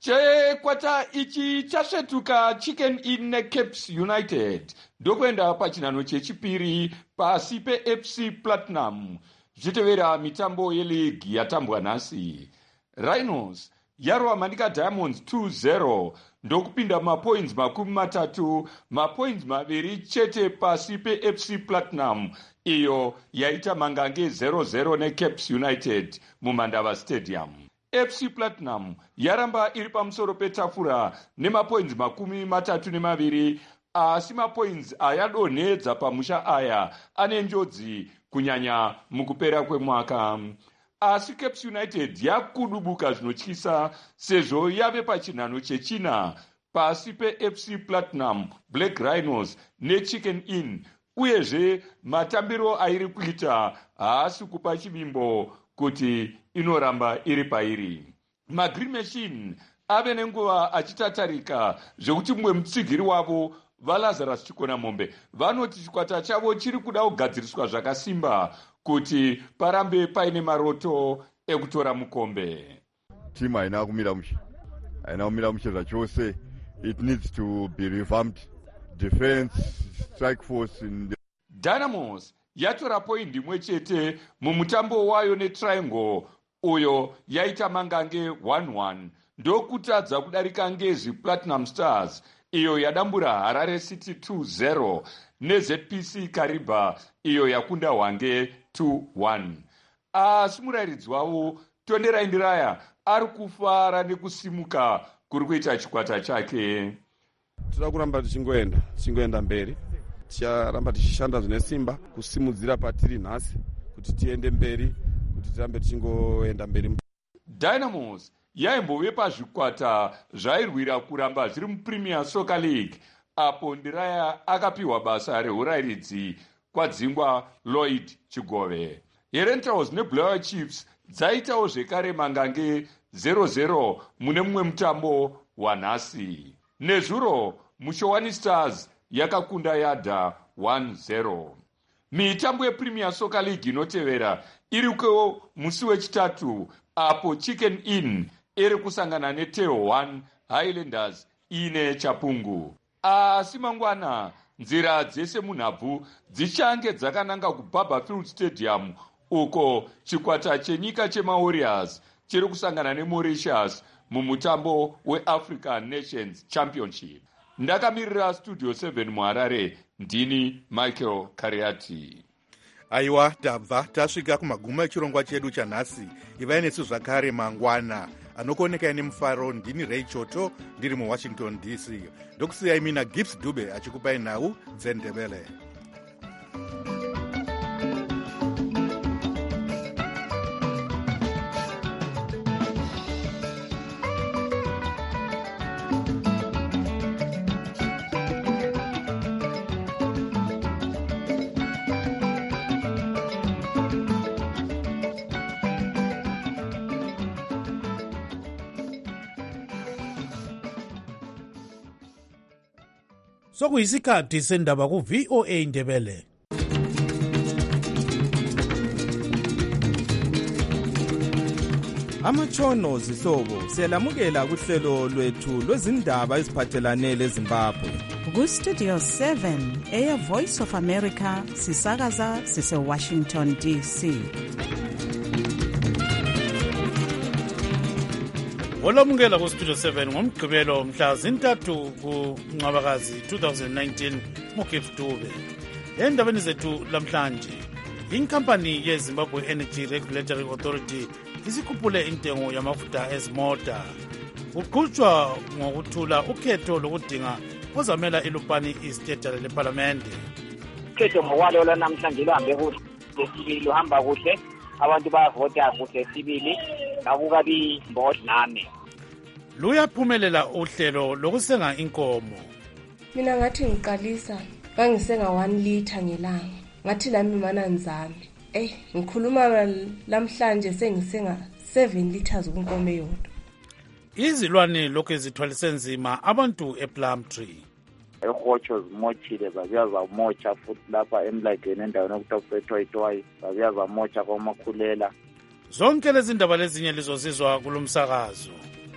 Chekwata ichi chasvetuka Chicken Inn neCaps United ndokuenda pachinhano chechipiri pasi peF C Platinum zvichitevera mitambo yeligi yatambwa nhasi. Rhinos yarova Manika Diamonds two zero ndokupinda mapoints makumi matatu, mapoints maviri chete pasi peF C Platinum iyo yaita mangange zero zero neCaps United muMandava Stadium. F C Platinum yaramba iri pamusoro petafura nemapoints makumi matatu nemaviri, asi mapoints ayadonhedza pamusha aya ane njodzi kunyanya mukupera kwemwaka. Asi Caps United yakudubuka zvinotyisa sezvo yave pachinhano chechina pasi peF C Platinum, Black Rhinos neChicken Inn, uyezve matambiro airi kuita haasi kupa chivimbo kuti inoramba iri pairi. MaGreen Machine ave nenguva achitatarika zvekuti mumwe mutsigiri wavo vaLazarus Chikona Mombe vanoti chikwata chavo chiri kuda kugadziriswa zvakasimba kuti parambe paine maroto ekutora mukombe. Timu haina kumira mushe, haina kumira mushe zvachose. It needs to be revamped. Defense, strike force in the... Dynamos yatora poindi imwe chete mumutambo wayo neTriangle uyo yaita mangange one one, ndokutadza kudarika ngezi Platinum Stars iyo yadambura Harare City two zero neZ P C Kariba iyo yakunda Hwange two one. Asi murayiridzi wavo Tondera Ndiraya ari kufara nekusimuka kuri kuita chikwata chake. Tira kuramba tichingoenda tichingoenda mberi, ticharamba tichishanda zvine simba kusimudzira patiri nhasi kuti tiende mberi, kuti tirambe tichingoenda mberi. Dynamos yaimbove pazvikwata zvairwira kuramba zviri muPremier Soccer League apo Ndiraya akapiwa basa reurayiridzi kwadzingwa Lloyd Chigove. Herentals neBlair Chiefs dzaitawo zvekare mangange zero zero mune mumwe mutambo wanhasi. Nezuro Mushowani Stars yakakunda Yadha one zero. Mitambo yePremier Soccer League inotevera iriko musi wechitatu apo Chicken Inn iri kusangana neTeo one Highlanders ine chapungu. Asi mangwana nzira dzese munhabvu dzichange dzakananga kuBarberfield Stadium uko chikwata chenyika chemaWarriors chiri kusangana neMauritius mumutambo weAfrican Nations Championship. Ndakamirira Studio seven muHarare, ndini Michael Kariati. aiwa tabva tasvika kumaguma echirongwa chedu chanhasi. Ivai nesu zvakare mangwana anokuonekai nemufaro. Ndini Ray Choto ndiri muwashington D C. Ndokusiyai mina Gibbs Dube achikupai nhau dzeNdebele. Sokuyisikhathi sendaba ku V O A Ndebele. Amatshono zihlobo siyalamukela kuhlelo lwethu lwezindaba eziphathelane leZimbabwe. Ku Studio seven Air Voice of America sisakaza sise Washington D C. Olamukela ku Studio seven ngomgqibelo mhla zintathu kuNcwabakazi twenty nineteen muGibbs Dube. Endabeni zethu lamhlanje, inkampani yeZimbabwe Energy Regulatory Authority isikhuphule intengo yamafutha ezimota. Kuqhutshwa ngokuthula ukhetho lokudinga ozamela iLupane East edale leParlamente. Ukhetho ngokwalo lwanamhlanje luhambe kuhle, lesibili luhamba kuhle, abantu bayavota kuhle sibili, akukabi mbodlame. Luyaphumelela uhlelo lokusenga inkomo. Mina ngathi ngiqalisa ngangisenga one liter ngelanga. Ngathi lami mana nzami. Eh, ngikhuluma lamhlanje sengisenga seven liters kunkomo yodwa. Izilwane lokho ezithwalise nzima abantu ePlumtree. Ehotsho zimochile zabiyaza umocha futhi lapha emlageni endaweni okuthiwa kusethoyitwayi zabiyaza umocha kwamakhulela. Zonke lezi ndaba lezinye lizozizwa kulomsakazo.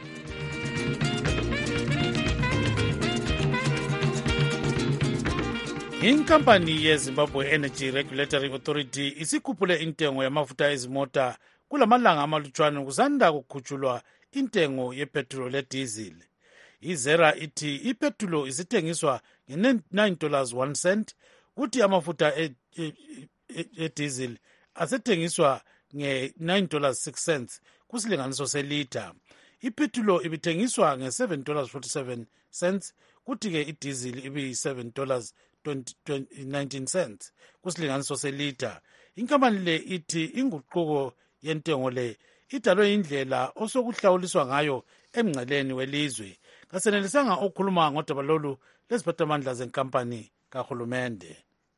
Inkampani yeZimbabwe Energy Regulatory Authority isikhuphule intengo yamafutha ezimota kulamalanga amalutshwane kusanda kukhutshulwa intengo yepetrol lediesel. Izera ithi ipetrol isithengiswa nge-nine dollars one cent kuthi amafutha ediesel asethengiswa nge-nine dollars six cents kusilinganiso selita. Ipetrol ibithengiswa nge-seven dollars forty-seven cents kuthi ke idiesel ibi-seven dollars nineteen cents kusilinganiso selita. Inkampani le ithi inguquko yentengo le idalwe indlela osokuhlawuliswa ngayo emngceleni welizwe. Kasenelisanga ukukhuluma ngodaba lolu leziphathamandla zenkampani kahulumende.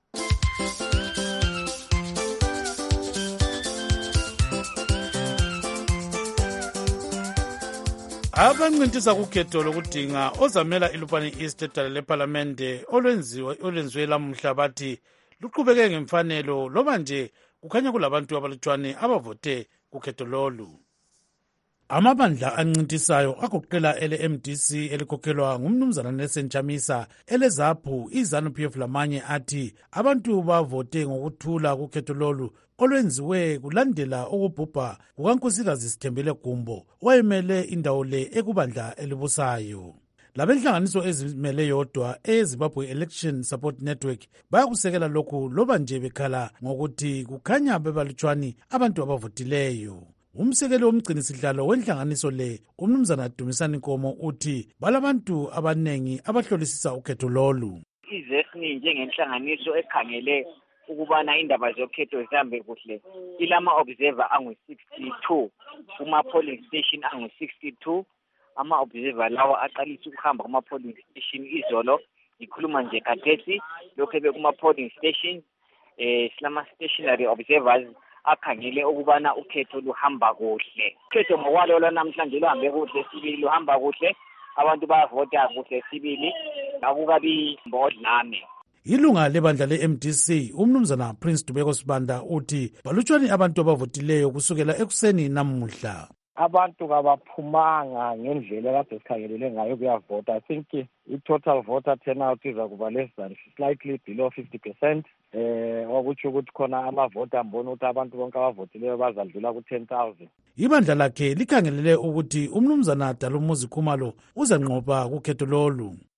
Abancintisa kukhetho lokudinga ozamela iLupane East edale leParlamente olwenziwe olwenziwe lamuhla bathi luqhubeke ngemfanelo loba nje kukhanya kulabantu abalutshwane abavote kukhetho lolu. Amabandla ancintisayo agoqela ele-M D C elikhokhelwa ngumnumzana Nelson Chamisa, eleZAPU, iZANU P F lamanye athi abantu bavote ngokuthula kukhetho lolu olwenziwe kulandela ukubhubha kukaNkosikazi Sithembele Gumbo owayemele indawo le ekubandla elibusayo. Labenhlanganiso ezimele yodwa eZimbabwe Election Support Network bayakusekela lokhu loba nje bekhala ngokuthi kukhanya bebalutshwani abantu abavotileyo. Umsekeli womgcinisihlalo wenhlanganiso le umnumzana Dumisani Nkomo uthi balabantu abanengi abahlolisisa ukhetho lolu. Izesini njengenhlanganiso ekhangele ukubana indaba zokhetho zihambe kuhle ilama observer angu sixty-two kuma polling station angu sixty-two. Ama observer lawa aqalisa ukuhamba kuma polling station izolo. Ikhuluma nje khathesi lokho bekuma polling station eh silama stationary observers akhangele ukubana ukhetho luhamba kuhle. Ukhetho ngokwalo lwanamhlanje luhambe kuhle sibili luhamba kuhle, abantu bayavota kuhle sibili, akukabi mbodlame. Ilunga lebandla le-M D C umnumzana Prince Dubeko Sibanda uthi balutshwane abantu abavotileyo kusukela ekuseni namuhla. Abantu kabaphumanga ngendlela kade sikhangelele ngayo kuyavota. I think i-total voter turnout iza kuba less than slightly below fifty percent. Eh okuthi ukuthi khona amavota ambona ukuthi abantu bonke abavotileyo bazadlula ku ten thousand. Ibandla lakhe likhangelele ukuthi umnumzana Dalumuzi Khumalo uzanqoba kukhetho lolu.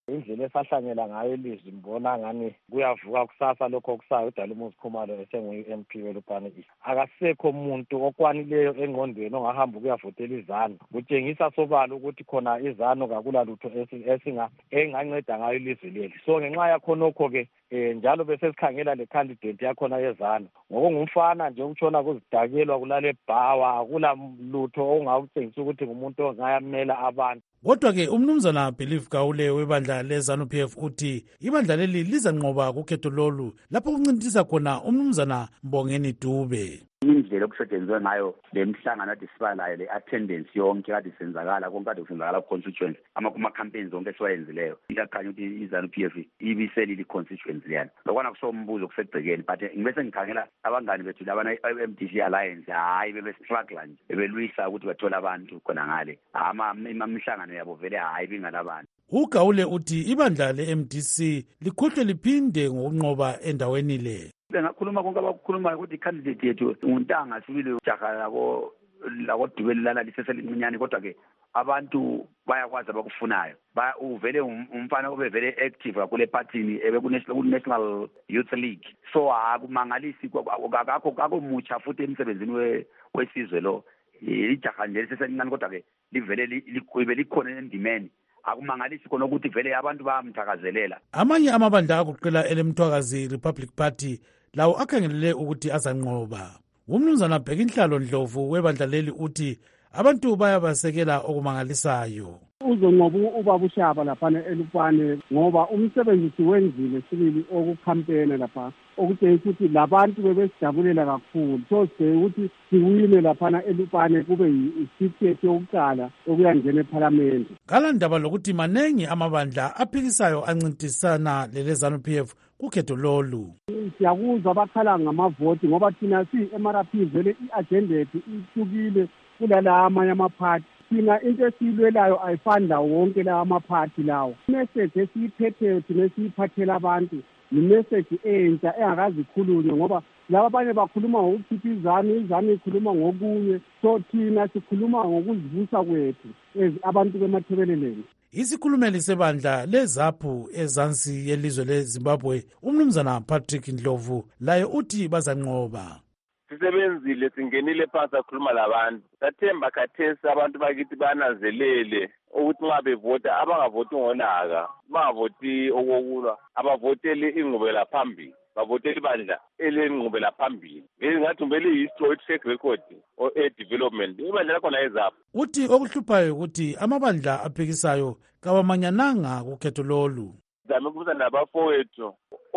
indlela esahlangela ngayo ilizwi mbona ngani kuyavuka kusasa lokho kusayo uDalumuzi Khumalo esenguyi-M P weLupane East. Akasekho umuntu okwanileyo engqondweni ongahamba ukuyavotela izanu. Kutshengisa sobala ukuthi khona izanu kakula lutho esinga enganceda ngayo ilizwi leli. So ngenxa yakhonokho-ke eh njalo bese sikhangela le candidate yakhona yezanu. Ngokungumfana nje ukutshona kuzidakelwa kulale bhawa akula lutho ongakutshengisa ukuthi ngumuntu ongayamela abantu. Kodwa-ke umnumzana Believe Gawule webandla le-ZANU P F uthi ibandla leli lizanqoba kukhetho lolu lapho kuncintisa khona umnumzana Mbongeni Dube. Indlela okusetshenzwe ngayo le mhlangano ade siba layo le attendance yonke kade senzakala konke kade kusenzakala ku-constituency ama-campaigns onke esiwayenzileyo iyakhanya ukuthi i-ZANU P F ibiselile i-constituency leyana lokwana kusombuzo kusegcekeni but ngibese ngikhangela abangani bethu labana i-M D C Alliance hhayi bebestrugla nje bebelwisa ukuthi bathole abantu khona ngale imihlangano yabo vele hhayi bingalabantu. uGawule uthi ibandla le-M D C likhohlwe liphinde ngokunqoba endaweni le. Bengakhuluma konke abakukhulumayo ukuthi i-candidate yethu nguntanga sibile ujaha lako lakodubeli lala liseselincinyane kodwa-ke abantu bayakwazi abakufunayo uvele umfana obevele active kakule epartini ebeku-National Youth League so akumangalisi kakho kakomutsha futhi emsebenzini wesizwe lo ijaha nje liseselincane kodwa-ke livele likhona endimeni akumangalisi khona ukuthi vele abantu bayamthakazelela. Amanye amabandla akuqela elemthwakazi Republic Party lawo akhangelele ukuthi azanqoba. Umnumzana Bhekinhlalo Ndlovu webandla leli uthi abantu bayabasekela okumangalisayo. Uzonqoba ubaba uShaba lapha eLupane ngoba umsebenzi siwenzile sibili okukhampena lapha okutshengisa ukuthi labantu bebesijabulela kakhulu so sibheke ukuthi siwine laphana eLupane kube yisithethe yokuqala okuyangena ephalamende. Ngalandaba lokuthi manengi amabandla aphikisayo ancintisana lele-ZANU P F kukhetho lolu. Siyakuzwa abakhala ngamavoti ngoba thina si-M R P vele i-agenda yethu ihlukile kulala amanye amaphathi. Thina into esiyilwelayo ayifani lawo wonke lawo amaphathi lawo. Imessage esiyiphetheyo thina esiyiphathela abantu imessage entsha engakazi ikhulunywe ngoba laba abanye bakhuluma ngokukhipha izanu izanu ikhuluma ngokunye so thina sikhuluma ngokuzivusa kwethu abantu bemathebeleleni. Isikhulumeli sebandla leZAPU ezansi yelizwe leZimbabwe umnumzana Patrick Ndlovu laye uthi bazanqoba. Sisebenzile singenile phansi akhuluma labantu sathemba khathesi abantu bakithi bananzelele ukuthi nxa bevota abangavoti ngolaka bangavoti okokulwa abavoteli ingqubela phambili bavoteli bandla elengqubela phambili ngathi mbele history track record o development ibandla lakhona eZAPU. Uthi okuhluphayo ukuthi amabandla aphikisayo kawamanyananga kukhetho lolu. Zame kubuza nabafowethu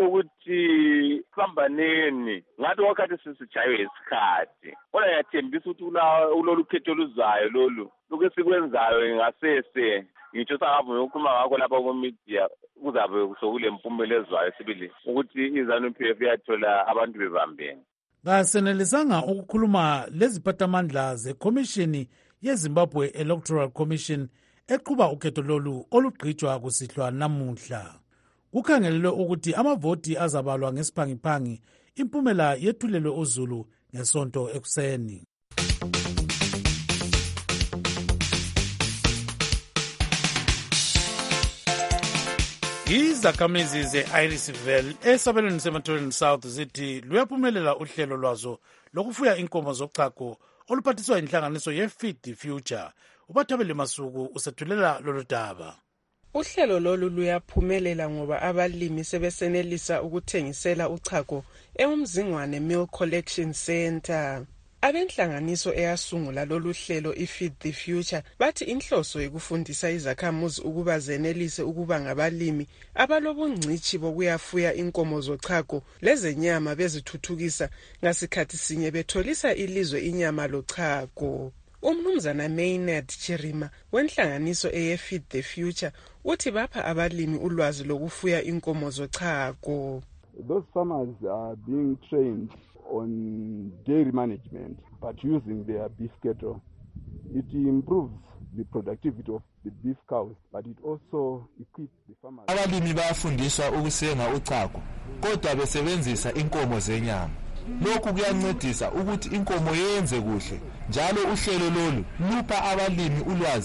ukuthi phambaneni ngathi wakhathi sisijaywe isikhathi kodwa yathembisa ukuthi ulolu khetho luzayo lolu lokhu sikwenzayo ngasese ngitsho sangavuma ukukhuluma ngakho lapha kumedia kuzabe sokule mpumelo ezwayo sibili ukuthi i-ZANU P F yathola abantu bebambene. Kasenelisanga ukukhuluma leziphathamandla zeCommission yeZimbabwe Electoral Commission eqhuba ukhetho lolu olugqitshwa kusihlwa namuhla. Kukhangelelwe ukuthi amavoti azabalwa ngesiphangiphangi impumela yethulelwe uZulu ngesonto ekuseni. Izakhamizi ze-Irisville esabelweni seMatholen South zithi luyaphumelela uhlelo lwazo lokufuya inkomo zochago oluphathiswa inhlanganiso ye-Feed the Future. Ubathabele Masuku usethulela lolu daba. Uhlelo lolu luyaphumelela ngoba abalimi sebesenelisa ukuthengisela uchago eMzingwane Milk Collection Center. Abenhlanganiso eyasungula lolu hlelo i-Feed the Future bathi inhloso yokufundisa izakhamuzi ukuba zenelise ukuba ngabalimi abalobungcithi bokuyafuya inkomo zochago lezenyama bezithuthukisa ngasikhathi sinye betholisa ilizwe inyama lochago. Umnumzana Maynard Chirima wenhlanganiso eye-Feed the Future uthi bapha abalimi ulwazi lokufuya inkomo zochago. Those farmers are being trained on dairy management, but using their beef cattle. It improves the productivity of the beef cows, but it also equips the farmers. Abalimi bayafundiswa ukusenga uchago, kodwa besebenzisa inkomo zenyama. Lokhu kuyancedisa ukuthi inkomo yenze kuhle. Njalo uhlelo lolu lupha abalimi ulwazi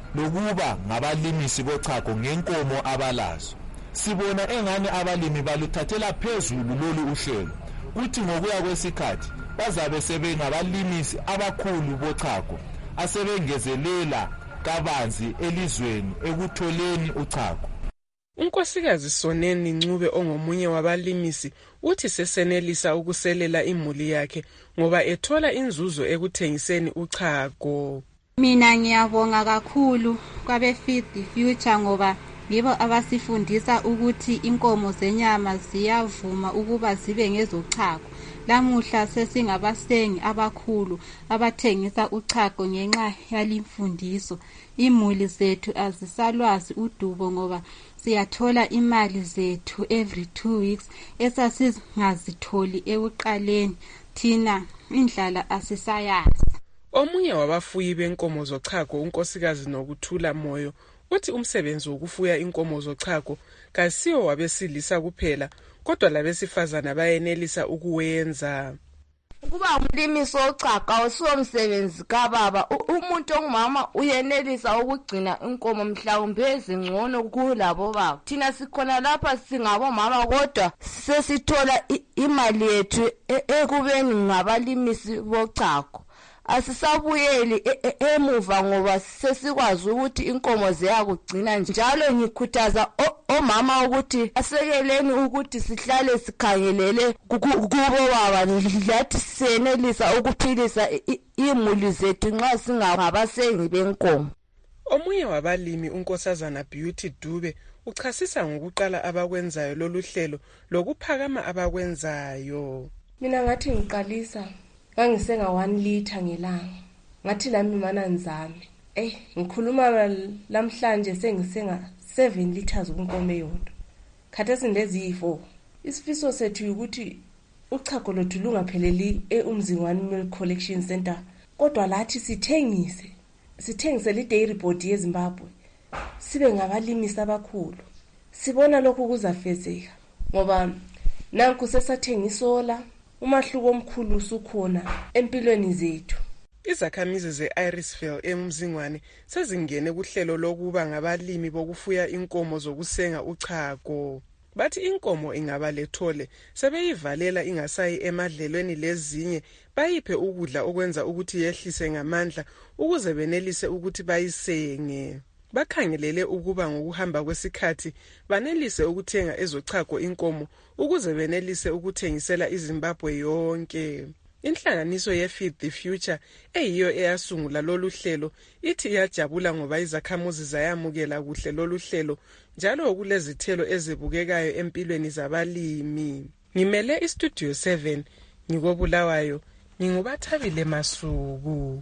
lokuba ngabalimisi bochago ngenkomo abalazo. Sibona engane abalimi baluthathela phezulu lolu uhlelo, kuthi ngokuya kwesikhathi bazabe sebengabalimisi abakhulu bochago asebengezelela kabanzi elizweni ekutholeni uchago. Unkosikazi Soneni Ncube ongomunye wabalimisi uthi sesenelisa ukuselela imuli yakhe ngoba ethola inzuzo ekuthengiseni uchago. Mina ngiyabonga kakhulu kwabe Feed the Future ngoba yibo abasifundisa ukuthi inkomo zenyama ziyavuma ukuba zibe ngezochago. Lamuhla sesingabasengi abakhulu abathengisa uchago ngenxa yalimfundiso. Imuli zethu azisalwazi udubo ngoba siyathola imali zethu every two weeks esasingazitholi ekuqaleni, thina indlala asisayazi. Omunye wabafuyi benkomo zochago unkosikazi Nokuthula Moyo uthi umsebenzi wokufuya inkomo zochago kasiyo wabesilisa kuphela kodwa labesifazana bayenelisa ukuwenza. Ukuba umlimisi wochago awusiwo msebenzi kababa. Umuntu ongumama uyenelisa ukugcina inkomo mhlawumbe ezingcono kulabo baba. Thina sikhona lapha singabomama kodwa sesithola imali yethu ekubeni ngabalimisi bochago. Asisabuyeli emuva ngoba sesikwazi ukuthi inkomo ziyakugcina. Njalo ngikhuthaza omama ukuthi asekeleni ukuthi sihlale sikhangelele kubo baba lathi senelisa ukuphilisa imuli zethu nxa singabasengi benkomo. Omunye wabalimi unkosazana Beauty Dube uchasisa ngokuqala abakwenzayo lolu hlelo lokuphakama abakwenzayo. Mina ngathi ngiqalisa ngangisenga one liter ngelanga. Ngathi lami mana nzame. Eh ngikhuluma lamhlanje sengisenga seven liters kunkomo eyodwa. Khathesi ndezi four. Isifiso sethu ukuthi uchago lothu lungapheleli eUmzingwane Milk Collection Center kodwa lathi sithengise. Sithengise le dairy board yeZimbabwe. Sibe ngabalimisi abakhulu. Sibona lokhu kuzafezeka ngoba nanku sesathengisola. Umahluko omkhulu usukhona empilweni zethu. Izakhamizi ze-Irisville eMzingwane sezingene kuhlelo lokuba ngabalimi bokufuya inkomo zokusenga uchago. Bathi inkomo ingaba lethole sebeyivalela ingasayi emadlelweni lezinye bayiphe ukudla okwenza ukuthi yehlise ngamandla ukuze benelise ukuthi bayisenge. Bakhangelele ukuba ngokuhamba kwesikhathi banelise ukuthenga ezochago inkomo ukuze benelise ukuthengisela iZimbabwe yonke. Inhlanganiso ye-Feed the Future eyiyo eyasungula lolu hlelo ithi iyajabula ngoba izakhamuzi zayamukela kuhle lolu hlelo njalo kulezithelo ezibukekayo empilweni zabalimi. Ngimele iStudio seven ngikobulawayo ngingubathabile Masuku.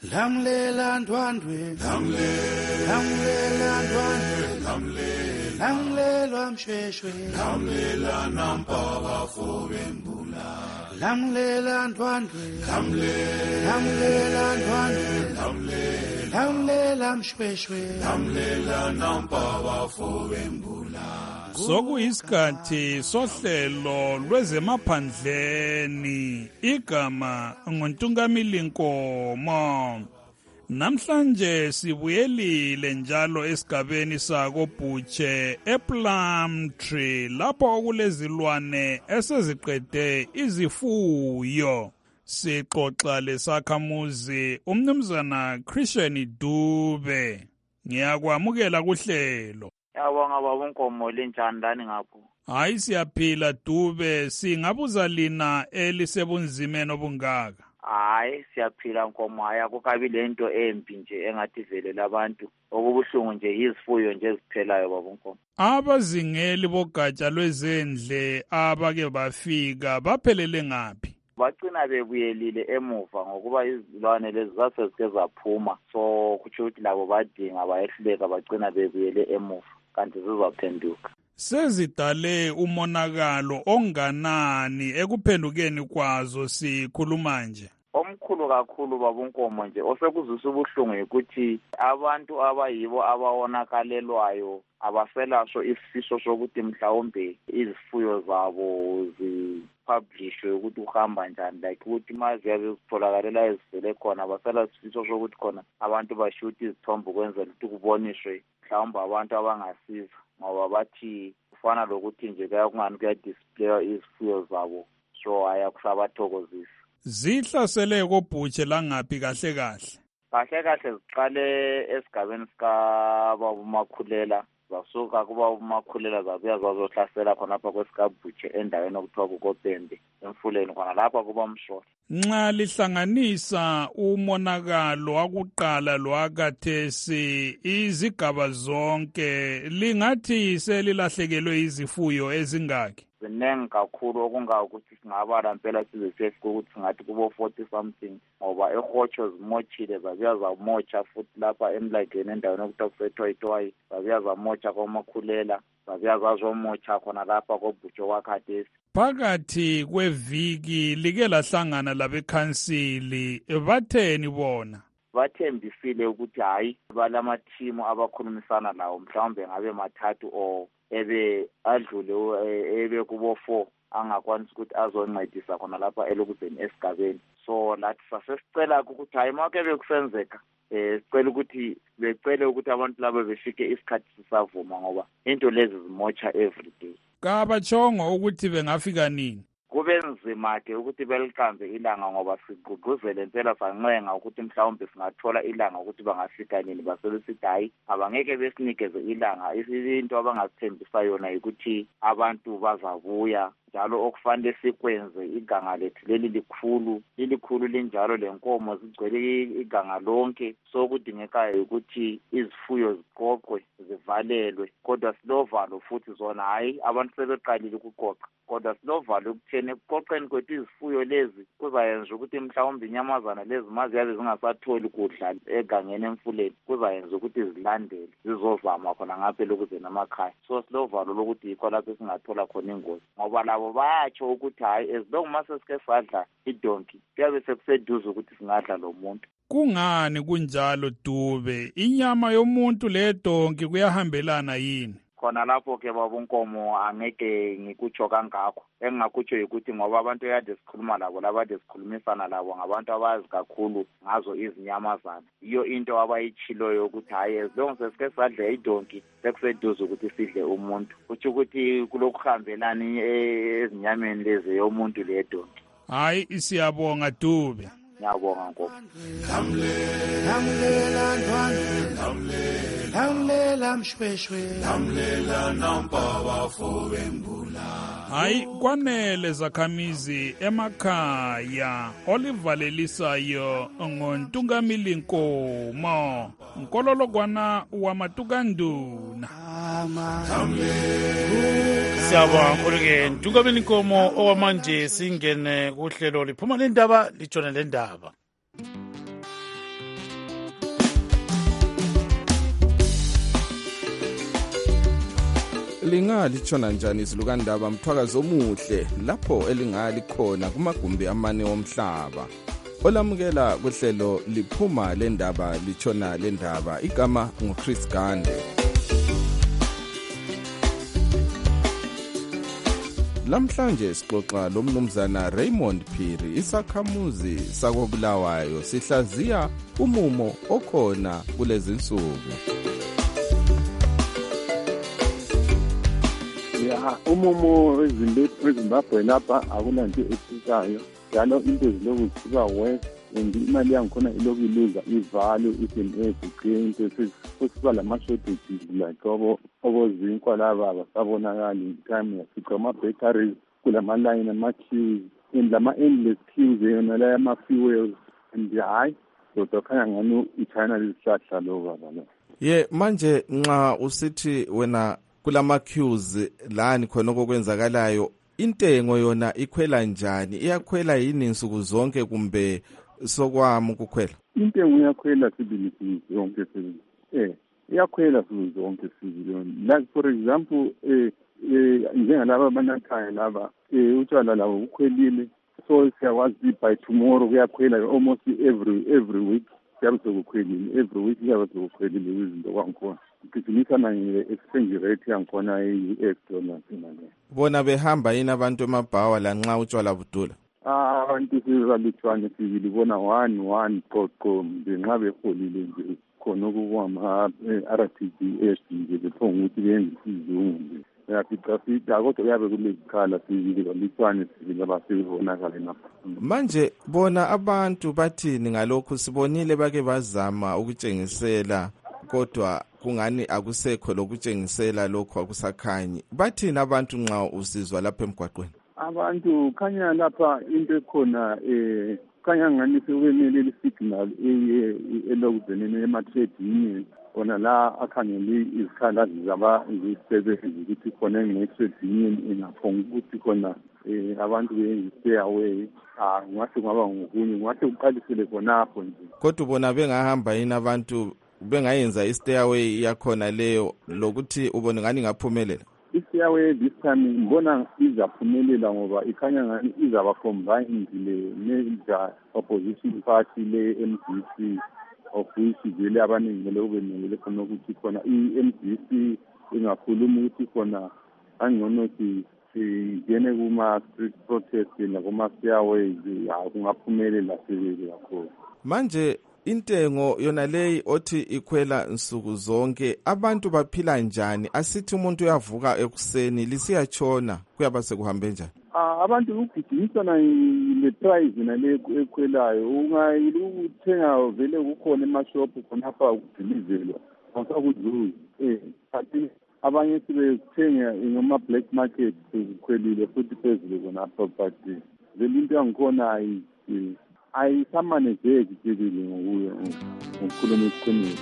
Lamlela ndwandwe lamlela lamlela ndwandwe lamlela lamlela mshweshwe lamlela nampaba fobembula lamlela ndwandwe lamlela lamlela ndwandwe lamlela lamlela mshweshwe lamlela nampaba fobembula. Sokuyisikhathi sohlelo lwezemaphandleni igama nguNtungamili Nkomo. Namhlanje sibuyelile njalo esigabeni sako Bhutshe ePlumtree lapho okulezilwane eseziqede izifuyo. Sixoxa lesakhamuzi umnumzana Christian Dube. Ngiyakwamukela kuhlelo. Yabonga baba Nkomo lenjani lani ngapho? Hayi siyaphila Dube, singabuza lina elisebunzimeni obungaka. Hayi siyaphila Nkomo, haya kukabi lento embi nje engathi vele labantu okubuhlungu nje izifuyo nje eziphelayo baba Nkomo. Abazingeli bogatsha lwezendle abake bafika baphelele ngapi? Bagcina bebuyelile emuva ngokuba izilwane lezi zasezike zaphuma, so kutsho ukuthi labo badinga bayehluleka bagcina bebuyele emuva kanti zizaphenduka. Sezidale umonakalo onganani ekuphendukeni kwazo sikhuluma nje? Omkhulu kakhulu baba Nkomo nje osekuzisa ubuhlungu ukuthi abantu abayibo abawonakalelwayo abaselasho isifiso sokuthi mhlawumbe izifuyo zabo kupublishwe ukuthi uhamba njani like ukuthi maziyabe zitholakalela ezivele khona basala sifiso sokuthi khona abantu bashuthi izithombe ukwenzela ukuthi kuboniswe mhlawumbe abantu abangasiza ngoba bathi kufana lokuthi nje kuyakungani kuyadisplayer izifuyo zabo so ayakusabathokozisa. Zihlasele koBhutshe langaphi kahle kahle? Kahle kahle ziqale esigabeni sikababa uMakhulela zasuka kuba uMakhulela zabuya zazohlasela khonapha kwesikabhutshe endaweni okuthiwa kukoPembe emfuleni khona lapha kuba Msholo. Nxa lihlanganisa umonakalo wakuqala lwakathesi izigaba zonke lingathi selilahlekelwe izifuyo ezingaki? Zinengi kakhulu okungakuthi singabala mpela size sefike ukuthi singathi kubo forty something ngoba ehotsho zimochile zabuya zamotsha futhi lapha emlageni endaweni okuthiwa kusethoyitwayi zabuya zamotsha koMakhulela zabuya zazomotsha khona lapha koBhutshe wakhathesi. Phakathi kweviki like lahlangana labekhansili batheni bona? Bathembisile ukuthi hayi balamathimu abakhulumisana lawo mhlawumbe ngabe mathathu o ebe adlule ebe kubo four angakwanisa ukuthi azoncedisa khona lapha elokuzeni esigabeni. So lathi sasesicela ukuthi hayi make bekusenzeka eh sicela ukuthi becele ukuthi abantu laba befike isikhathi sisavuma ngoba into lezi zimotsha every day. Kabachongo ukuthi bengafika nini? Kube nzima ke ukuthi beliqambe ilanga ngoba sigqugquzele impela sancenga ukuthi mhlawumbe singathola ilanga ukuthi bangafika nini basebesithi hayi abangeke besinikeze ilanga into abangasithembisa yona ukuthi abantu bazabuya njalo okufanele sikwenze iganga lethu leli likhulu lilikhulu linjalo lenkomo zigcwele iganga lonke so kudingekayo ukuthi izifuyo ziqoqwe zivalelwe kodwa silovalo futhi zona hayi abantu sebeqalile ukuqoqa kodwa silovalo ukuthene ekuqoqeni kwethu izifuyo lezi kuzayenza ukuthi mhlawumbe inyamazana lezi maziyabe zingasatholi kudla egangeni emfuleni kuzayenza ukuthi zilandele zizozama khona ngapha lokuze namakhaya so silovalo lokuthi yikho lapho singathola khona ingozi ngoba labo bayatsho ukuthi hayi as long mase sike sadla idonki kuyabe sekuseduze ukuthi singadla lo muntu. Kungani kunjalo Dube? Inyama yomuntu ledonki kuyahambelana yini? Khona lapho ke babonkomo angeke ngikutsho kangakho engingakutsho ukuthi ngoba abantu ekade sikhuluma labo labade sikhulumisana labo ngabantu abazi kakhulu ngazo izinyamazana iyo into abayichiloyo ukuthi hayi as long sesike sadle idonki sekuseduze ukuthi sidle umuntu kuthi ukuthi kulokuhambelana ezinyameni lezi yomuntu ledonki. Hayi siyabonga Dube. Ngiyabonga Nkomo. Lamlela ntwana lamlela mshweshwe lamlela nampa bafo bembula. Hayi kwanele zakhamizi emakhaya olivalelisayo ngontungamili Nkomo Nkololo kwana wamatukanduna. Siyabonga ulike Ntungamili Nkomo owamanje singene kuhlelo liphuma lendaba litshona lendaba. Lingali tshona njani izilukandaba mthwakazo omuhle lapho elingali khona kumagumbi amane omhlaba. Olamukela kuhlelo liphuma lendaba litshona lendaba igama nguChris Gande. Lamhlanje sixoxa lomnumzana Raymond Phiri isakhamuzi sakobulawayo sihlaziya umumo okhona kulezi insuku. Ya umumo eZimbabwe lapha akunanto esikayo njalo into ziloku ziba worse and imali yangikhona iloku iluza ivalue even every into sesiba lama-shortages like obo obozinkwa laba abasabonakali time yafica ama-batteries kulama-line ama-queues and lama-endless queues yona la yama-fuels and hayi kodwa khanya ngani ichina lisihlahla lo baba lo. Ye manje nxa usithi wena kulama queues lani khona okwenzakalayo intengo yona ikhwela njani? Iyakhwela yini insuku zonke kumbe sokwami ukukhwela? Intengo iyakhwela sibili zonke sibili. Eh iyakhwela sibili zonke sibili. Like for example eh njengalaba abanakhaya laba eh utshwala labo ukhwelile so siyakwazi by tomorrow kuyakhwela almost every every week. Siyabe sokukhwelile every week siyabe sokukhwelile izinto kwangikhona. gijimisana nge-exchange rate yangikhona e-U S dollars imali. Bona behamba yini abantu emabhawa lanxa utshwala budula? Ah, abantu sibalutshwane sibili bona one one qoqo ngenxa beholile nje khona okukwama-R T G S nje bephonga ukuthi benze isizungu nje. Yafica kodwa kuyabe kulezikhala sibili balutshwane sibili abasebonakala lapha. Manje bona abantu bathini ngalokhu? Sibonile bake bazama ukutshengisela kodwa kungani akusekho lokutshengisela lokho akusakhanyi. Bathini abantu nxa usizwa lapha emgwaqweni? Abantu khanya lapha into ekhona eh khanya ngani sekwenele isignal elokuzeni ema-trade union khona la akhangele izikhalazi zabazisebenzi ukuthi khona nge-trade union ingaphonga ukuthi khona eh abantu be-stay away. Ah, ngase ngaba ngokunye ngase uqalisele khonapho nje. Kodwa ubona bengahamba yini abantu bengayenza i-stayaway yakhona leyo lokuthi ubone ngani ngaphumelela? I-stayaway this time ngibona izaphumelela ngoba ikhanya ngani izaba combined le major opposition party le-M D C of which vele abaningi vele kubenele khona ukuthi khona i-M D C ingakhuluma ukuthi khona angcono singene kuma-street protest nakuma-stairways kungaphumelela sebele kakhulu. Manje intengo yona leyi othi ikhwela nsuku zonke abantu baphila njani? Asithi umuntu uyavuka ekuseni lisiyatshona kuyaba sekuhambe njani? Ah, abantu ukugijimisana le price nale ekhwelayo ungayili ukuthenga vele kukhona emashop khonapha ukudilizelwa awusakudluli. Eh kanti abanye sebethenga ngoma black market kukhwelile futhi phezulu khonapha but vele into yangikhona ayi ayisamanejeki sibili ngokuya ngokukhuluma isiqiniso.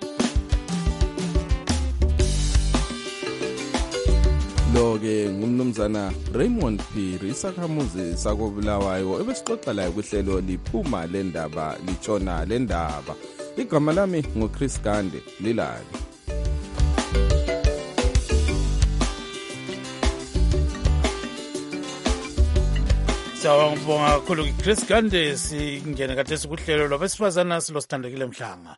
Lo-ke ngumnumzana Raymond Phiri, isakhamuzi sakobulawayo ebesixoxa layo kuhlelo liphuma lendaba litshona lendaba. Igama lami nguChris Gande Lilali. Sawubonga kakhulu Chris Gande. Singene kade sikuhlelo lwabesifazana silosithandekile Mhlanga.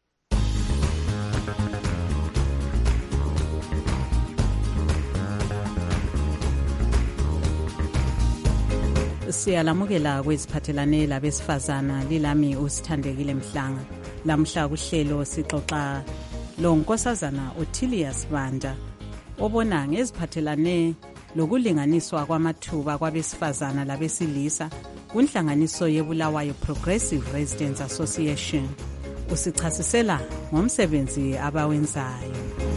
Siyalamukela kweziphathelane labesifazana lilami usithandekile Mhlanga. Lamhla kuhlelo sixoxa lo nkosazana Othilius Banda obona ngeziphathelane lokulinganiswa kwamathuba kwabesifazana labesilisa kunhlanganiso yeBulawayo Progressive Residents Association. Usichasisela ngomsebenzi abawenzayo.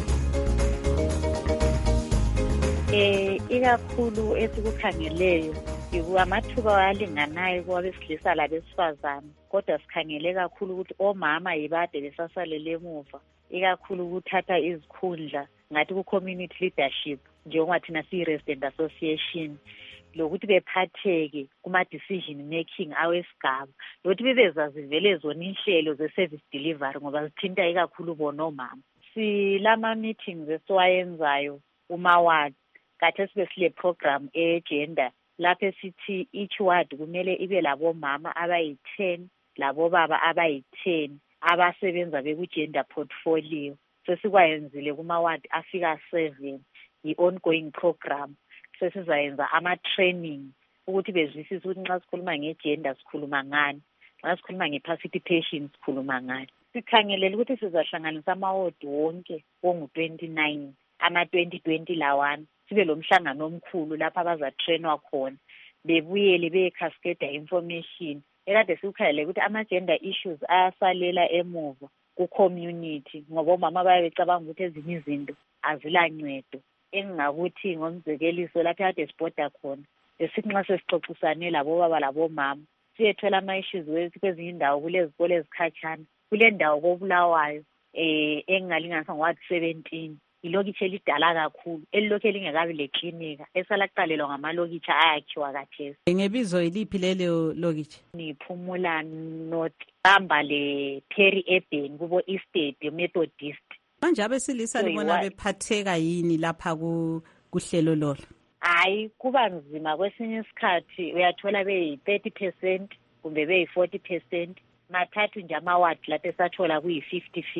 Eh ikakhulu esikukhangeleyo amathuba walinganayo kwabesilisa labesifazana, kodwa sikhangele kakhulu ukuthi omama yibade besasalele emuva, ikakhulu ukuthatha izikhundla ngathi ku-community leadership njengoba thina siyi-resident association, lokuthi bephatheke kuma-decision making awesigaba, lokuthi bebezazi vele zona inhlelo ze-service delivery ngoba zithinta ikakhulu bona omama. Silama-meetings esiwayenzayo kuma-ward, kade sibe sile program e-gender lapho esithi each ward kumele ibe labomama abayi-ten labobaba abayi-ten abasebenza beku-gender portfolio. Sesikwayenzile kuma-ward afika seven, yi-ongoing program. Sesizayenza ama-training ukuthi bezwisise ukuthi nxa sikhuluma nge-gender sikhuluma ngani, nxa sikhuluma nge-participation sikhuluma ngani. Sikhangelele ukuthi sizahlanganisa ama-ward wonke ongu-twenty-nine, ama-twenty twenty lawana, sibe lo mhlangano omkhulu lapho abazatrainwa khona, bebuyele beyecascade information. Ekade sikukhalele ukuthi ama-gender issues ayasalela emuva ku-community ngoba omama bayabecabanga ukuthi ezinye izinto azilancedo. Engingakuthi ngomzekeliso lapho kade sibhoda khona, besithi nxa sesixoxisane labobaba labomama siyethola ama-issues wethu kwezinye indawo kulezikole ezikhatshana, kule ndawo koBulawayo eh engingalinganisa ngo-ward seventeen, ilokitshi elidala kakhulu elilokhu elingekabi leklinika esalaqalelwa ngamalokitshi ayakhiwa kathesi. Ngebizo iliphi lelo lokitshi? Niphumula North, hamba le Perry Eben kubo Estate Methodist. Manje abesilisa libona bephatheka yini lapha kuhlelo lolo? Hayi, kuba nzima kwesinye isikhathi, uyathola beyi-thirty percent kumbe beyi-forty percent, mathathu nje ama-ward lapho esathola kuyi-fifty fifty.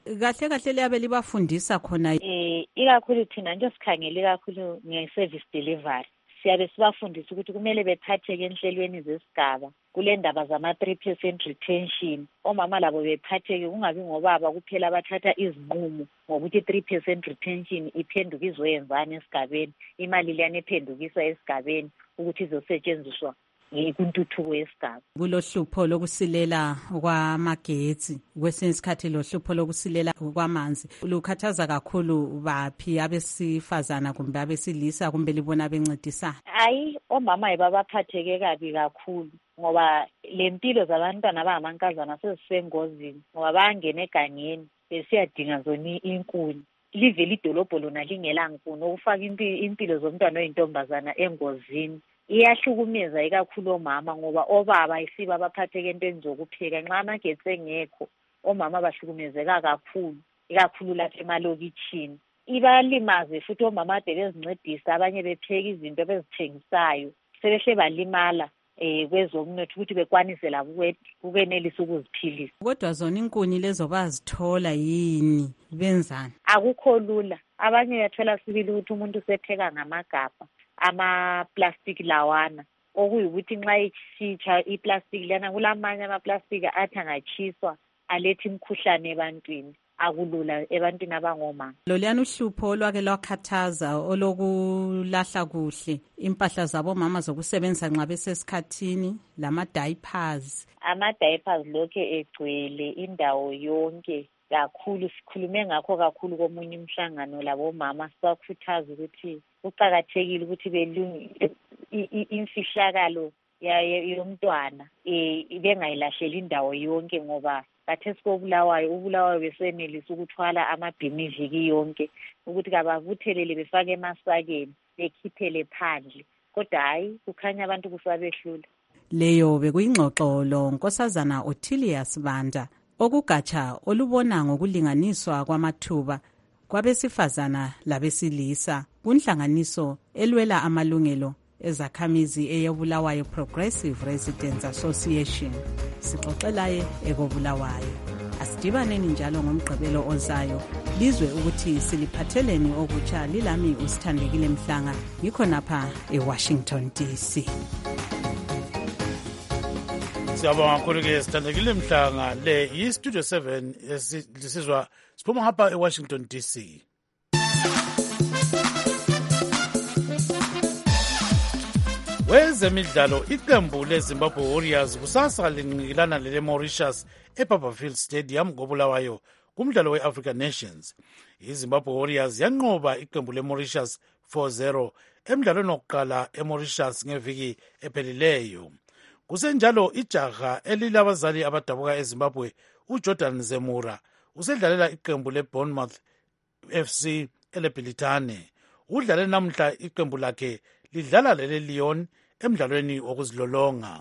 kahle kahle liyabe libafundisa khona eh ikakhulu thina nje sikhangele kakhulu nge-service delivery siyabe sibafundisa ukuthi kumele bephatheke enhlelweni zesigaba kule ndaba zama-three percent retention. Omama labo bephatheke kungabi ngobaba kuphela bathatha izinqumo ngokuthi three percent retention iphenduka izoyenzani esigabeni, imali liyane ephendukiswa esigabeni ukuthi izosetshenziswa kuntuthuko yesigaba. Kulohlupho lokusilela kwamagetsi, kwesinye isikhathi lohlupho lokusilela kwamanzi lukhathaza kakhulu baphi, abesifazana kumbe abesilisa kumbe libona bencedisana? Hayi, omama babaphatheke kabi kakhulu ngoba lempilo zabantwana abangamankazana sezisengozini ngoba bayangena egangeni besiyadinga zona inkuni. Livele idolobho lona lingela nkuni okufaka impilo zomntwana oyintombazana engozini. Iyahlukumeza ikakhulu omama ngoba obaba isiba baphatheke entweni zokupheka nxa amagetsi engekho omama bahlukumezeka kakhulu ikakhulu lapha emalokitshini. Ibalimaze futhi omama ade bezincedisa abanye bepheka izinto bezithengisayo sebehle balimala eh kwezomnotho ukuthi bekwanise labo ukwenelisa ukuziphilisa. Kodwa zona inkuni lezo bazithola yini benzani? Akukho lula. Abanye yathola sibili ukuthi umuntu usepheka ngamagabha ama-plastic lawana okuyukuthi nxa isitsha i-plastic lana kulamanye ama-plastic athi angachiswa alethe imkhuhlane ebantwini. Akulula ebantwini abangomama. Loliyana uhlupho olwake lwakhathaza olokulahla kuhle impahla zabo mama zokusebenzisa nxa besesikhathini lama-diapers. Ama-diapers lokhe egcwele indawo yonke kakhulu. Sikhulume ngakho kakhulu komunye imhlangano labomama sibakhuthaza ukuthi kuqakathekile ukuthi belungise imfihlakalo yomntwana eh bengayilahleli indawo yonke ngoba kathesi kobulawayo ubulawayo besenelisa ukuthwala amabhimi iviki yonke ukuthi kabavuthelele befake emasakeni bekhiphele phandle kodwa hayi kukhanya abantu kusabehlula. Leyo bekuyingxoxo lo Nkosazana Ottilia Sibanda okugatsha olubona ngokulinganiswa kwamathuba kwabesifazana labesilisa kunhlanganiso elwela amalungelo ezakhamizi eyobulawayo Progressive Residents Association. Sixoxelaye ekobulawayo. Asidibaneni njalo ngomgqibelo ozayo lizwe ukuthi siliphatheleni okutsha. Lilami uSithandekile Mhlanga ngikhonapha eWashington D C. Siyabonga kakhulu ke Sithandekile Mhlanga. Le yi-Studio seven esizwa siphuma hapa eWashington D C. Wezemidlalo iqembu leZimbabwe Warriors kusasa lingqikilana lele Mauritius eBarberfield Stadium ngobulawayo kumdlalo we-African Nations. IZimbabwe Warriors yanqoba iqembu leMauritius four zero emdlalweni wokuqala eMauritius ngeviki ephelileyo. Kusenjalo ijaha elilabazali abadabuka eZimbabwe uJordan Zemura usedlalela iqembu leBournemouth F C eleBhilitane. Udlale namhla iqembu lakhe lidlala lele Lyon emdlalweni wokuzilolonga.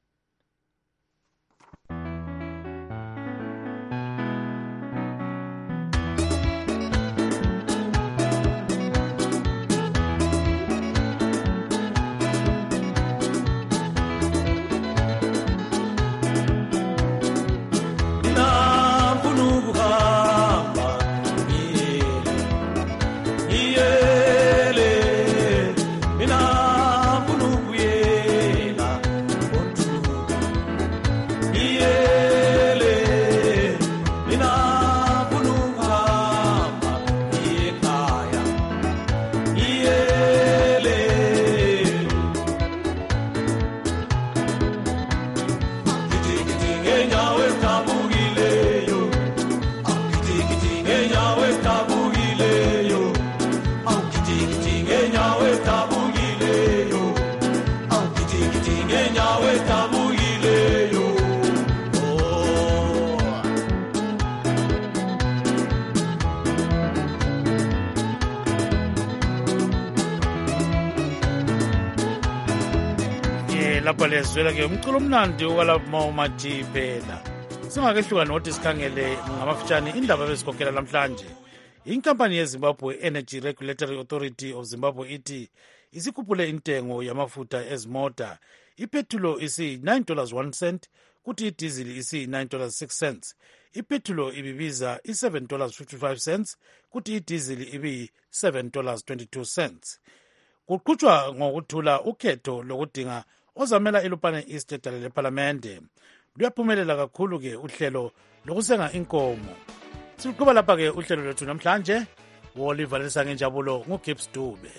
Lapha lezwela ke umculo omnandi okwalapha uMathi phela. Singakehluka nokuthi sikhangele ngamafitshane indaba bezikhokhela namhlanje. Inkampani yeZimbabwe Energy Regulatory Authority of Zimbabwe ithi isikhuphule intengo yamafutha ezimota. Ipetrol isi nine dollars one cent kuthi idizili isi-nine dollars six cents. Ipethulo ibibiza i-seven dollars fifty-five cents kuthi idizili ibiyi-seven dollars twenty-two cents. Kuqhutshwa ngokuthula ukhetho lokudinga ozamela iLupane East edale lephalamende. Luyaphumelela kakhulu-ke uhlelo lokusenga inkomo. Siluqhuba lapha-ke uhlelo lwethu namhlanje. Wolivalisa ngenjabulo nguGibbs Dube.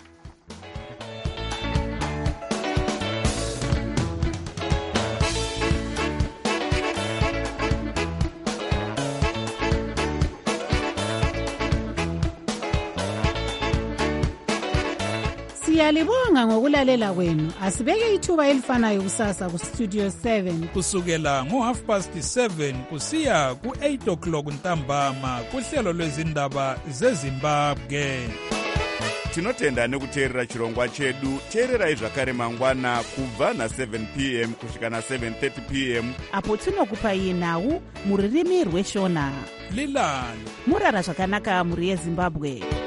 Siyalibonga ngokulalela kwenu. Asibeke ithuba elifanayo kusasa ku Studio seven kusukela ngo half past seven kusiya ku eight o'clock ntambama kuhlelo lwezindaba zeZimbabwe. Tinotenda nekuteerera chirongwa chedu. Teererai zvakare mangwana kubva na seven p m kusvika na seven thirty p m apo tinokupai nhau muririmi rweshona. Lilani murara zvakanaka muri yeZimbabwe.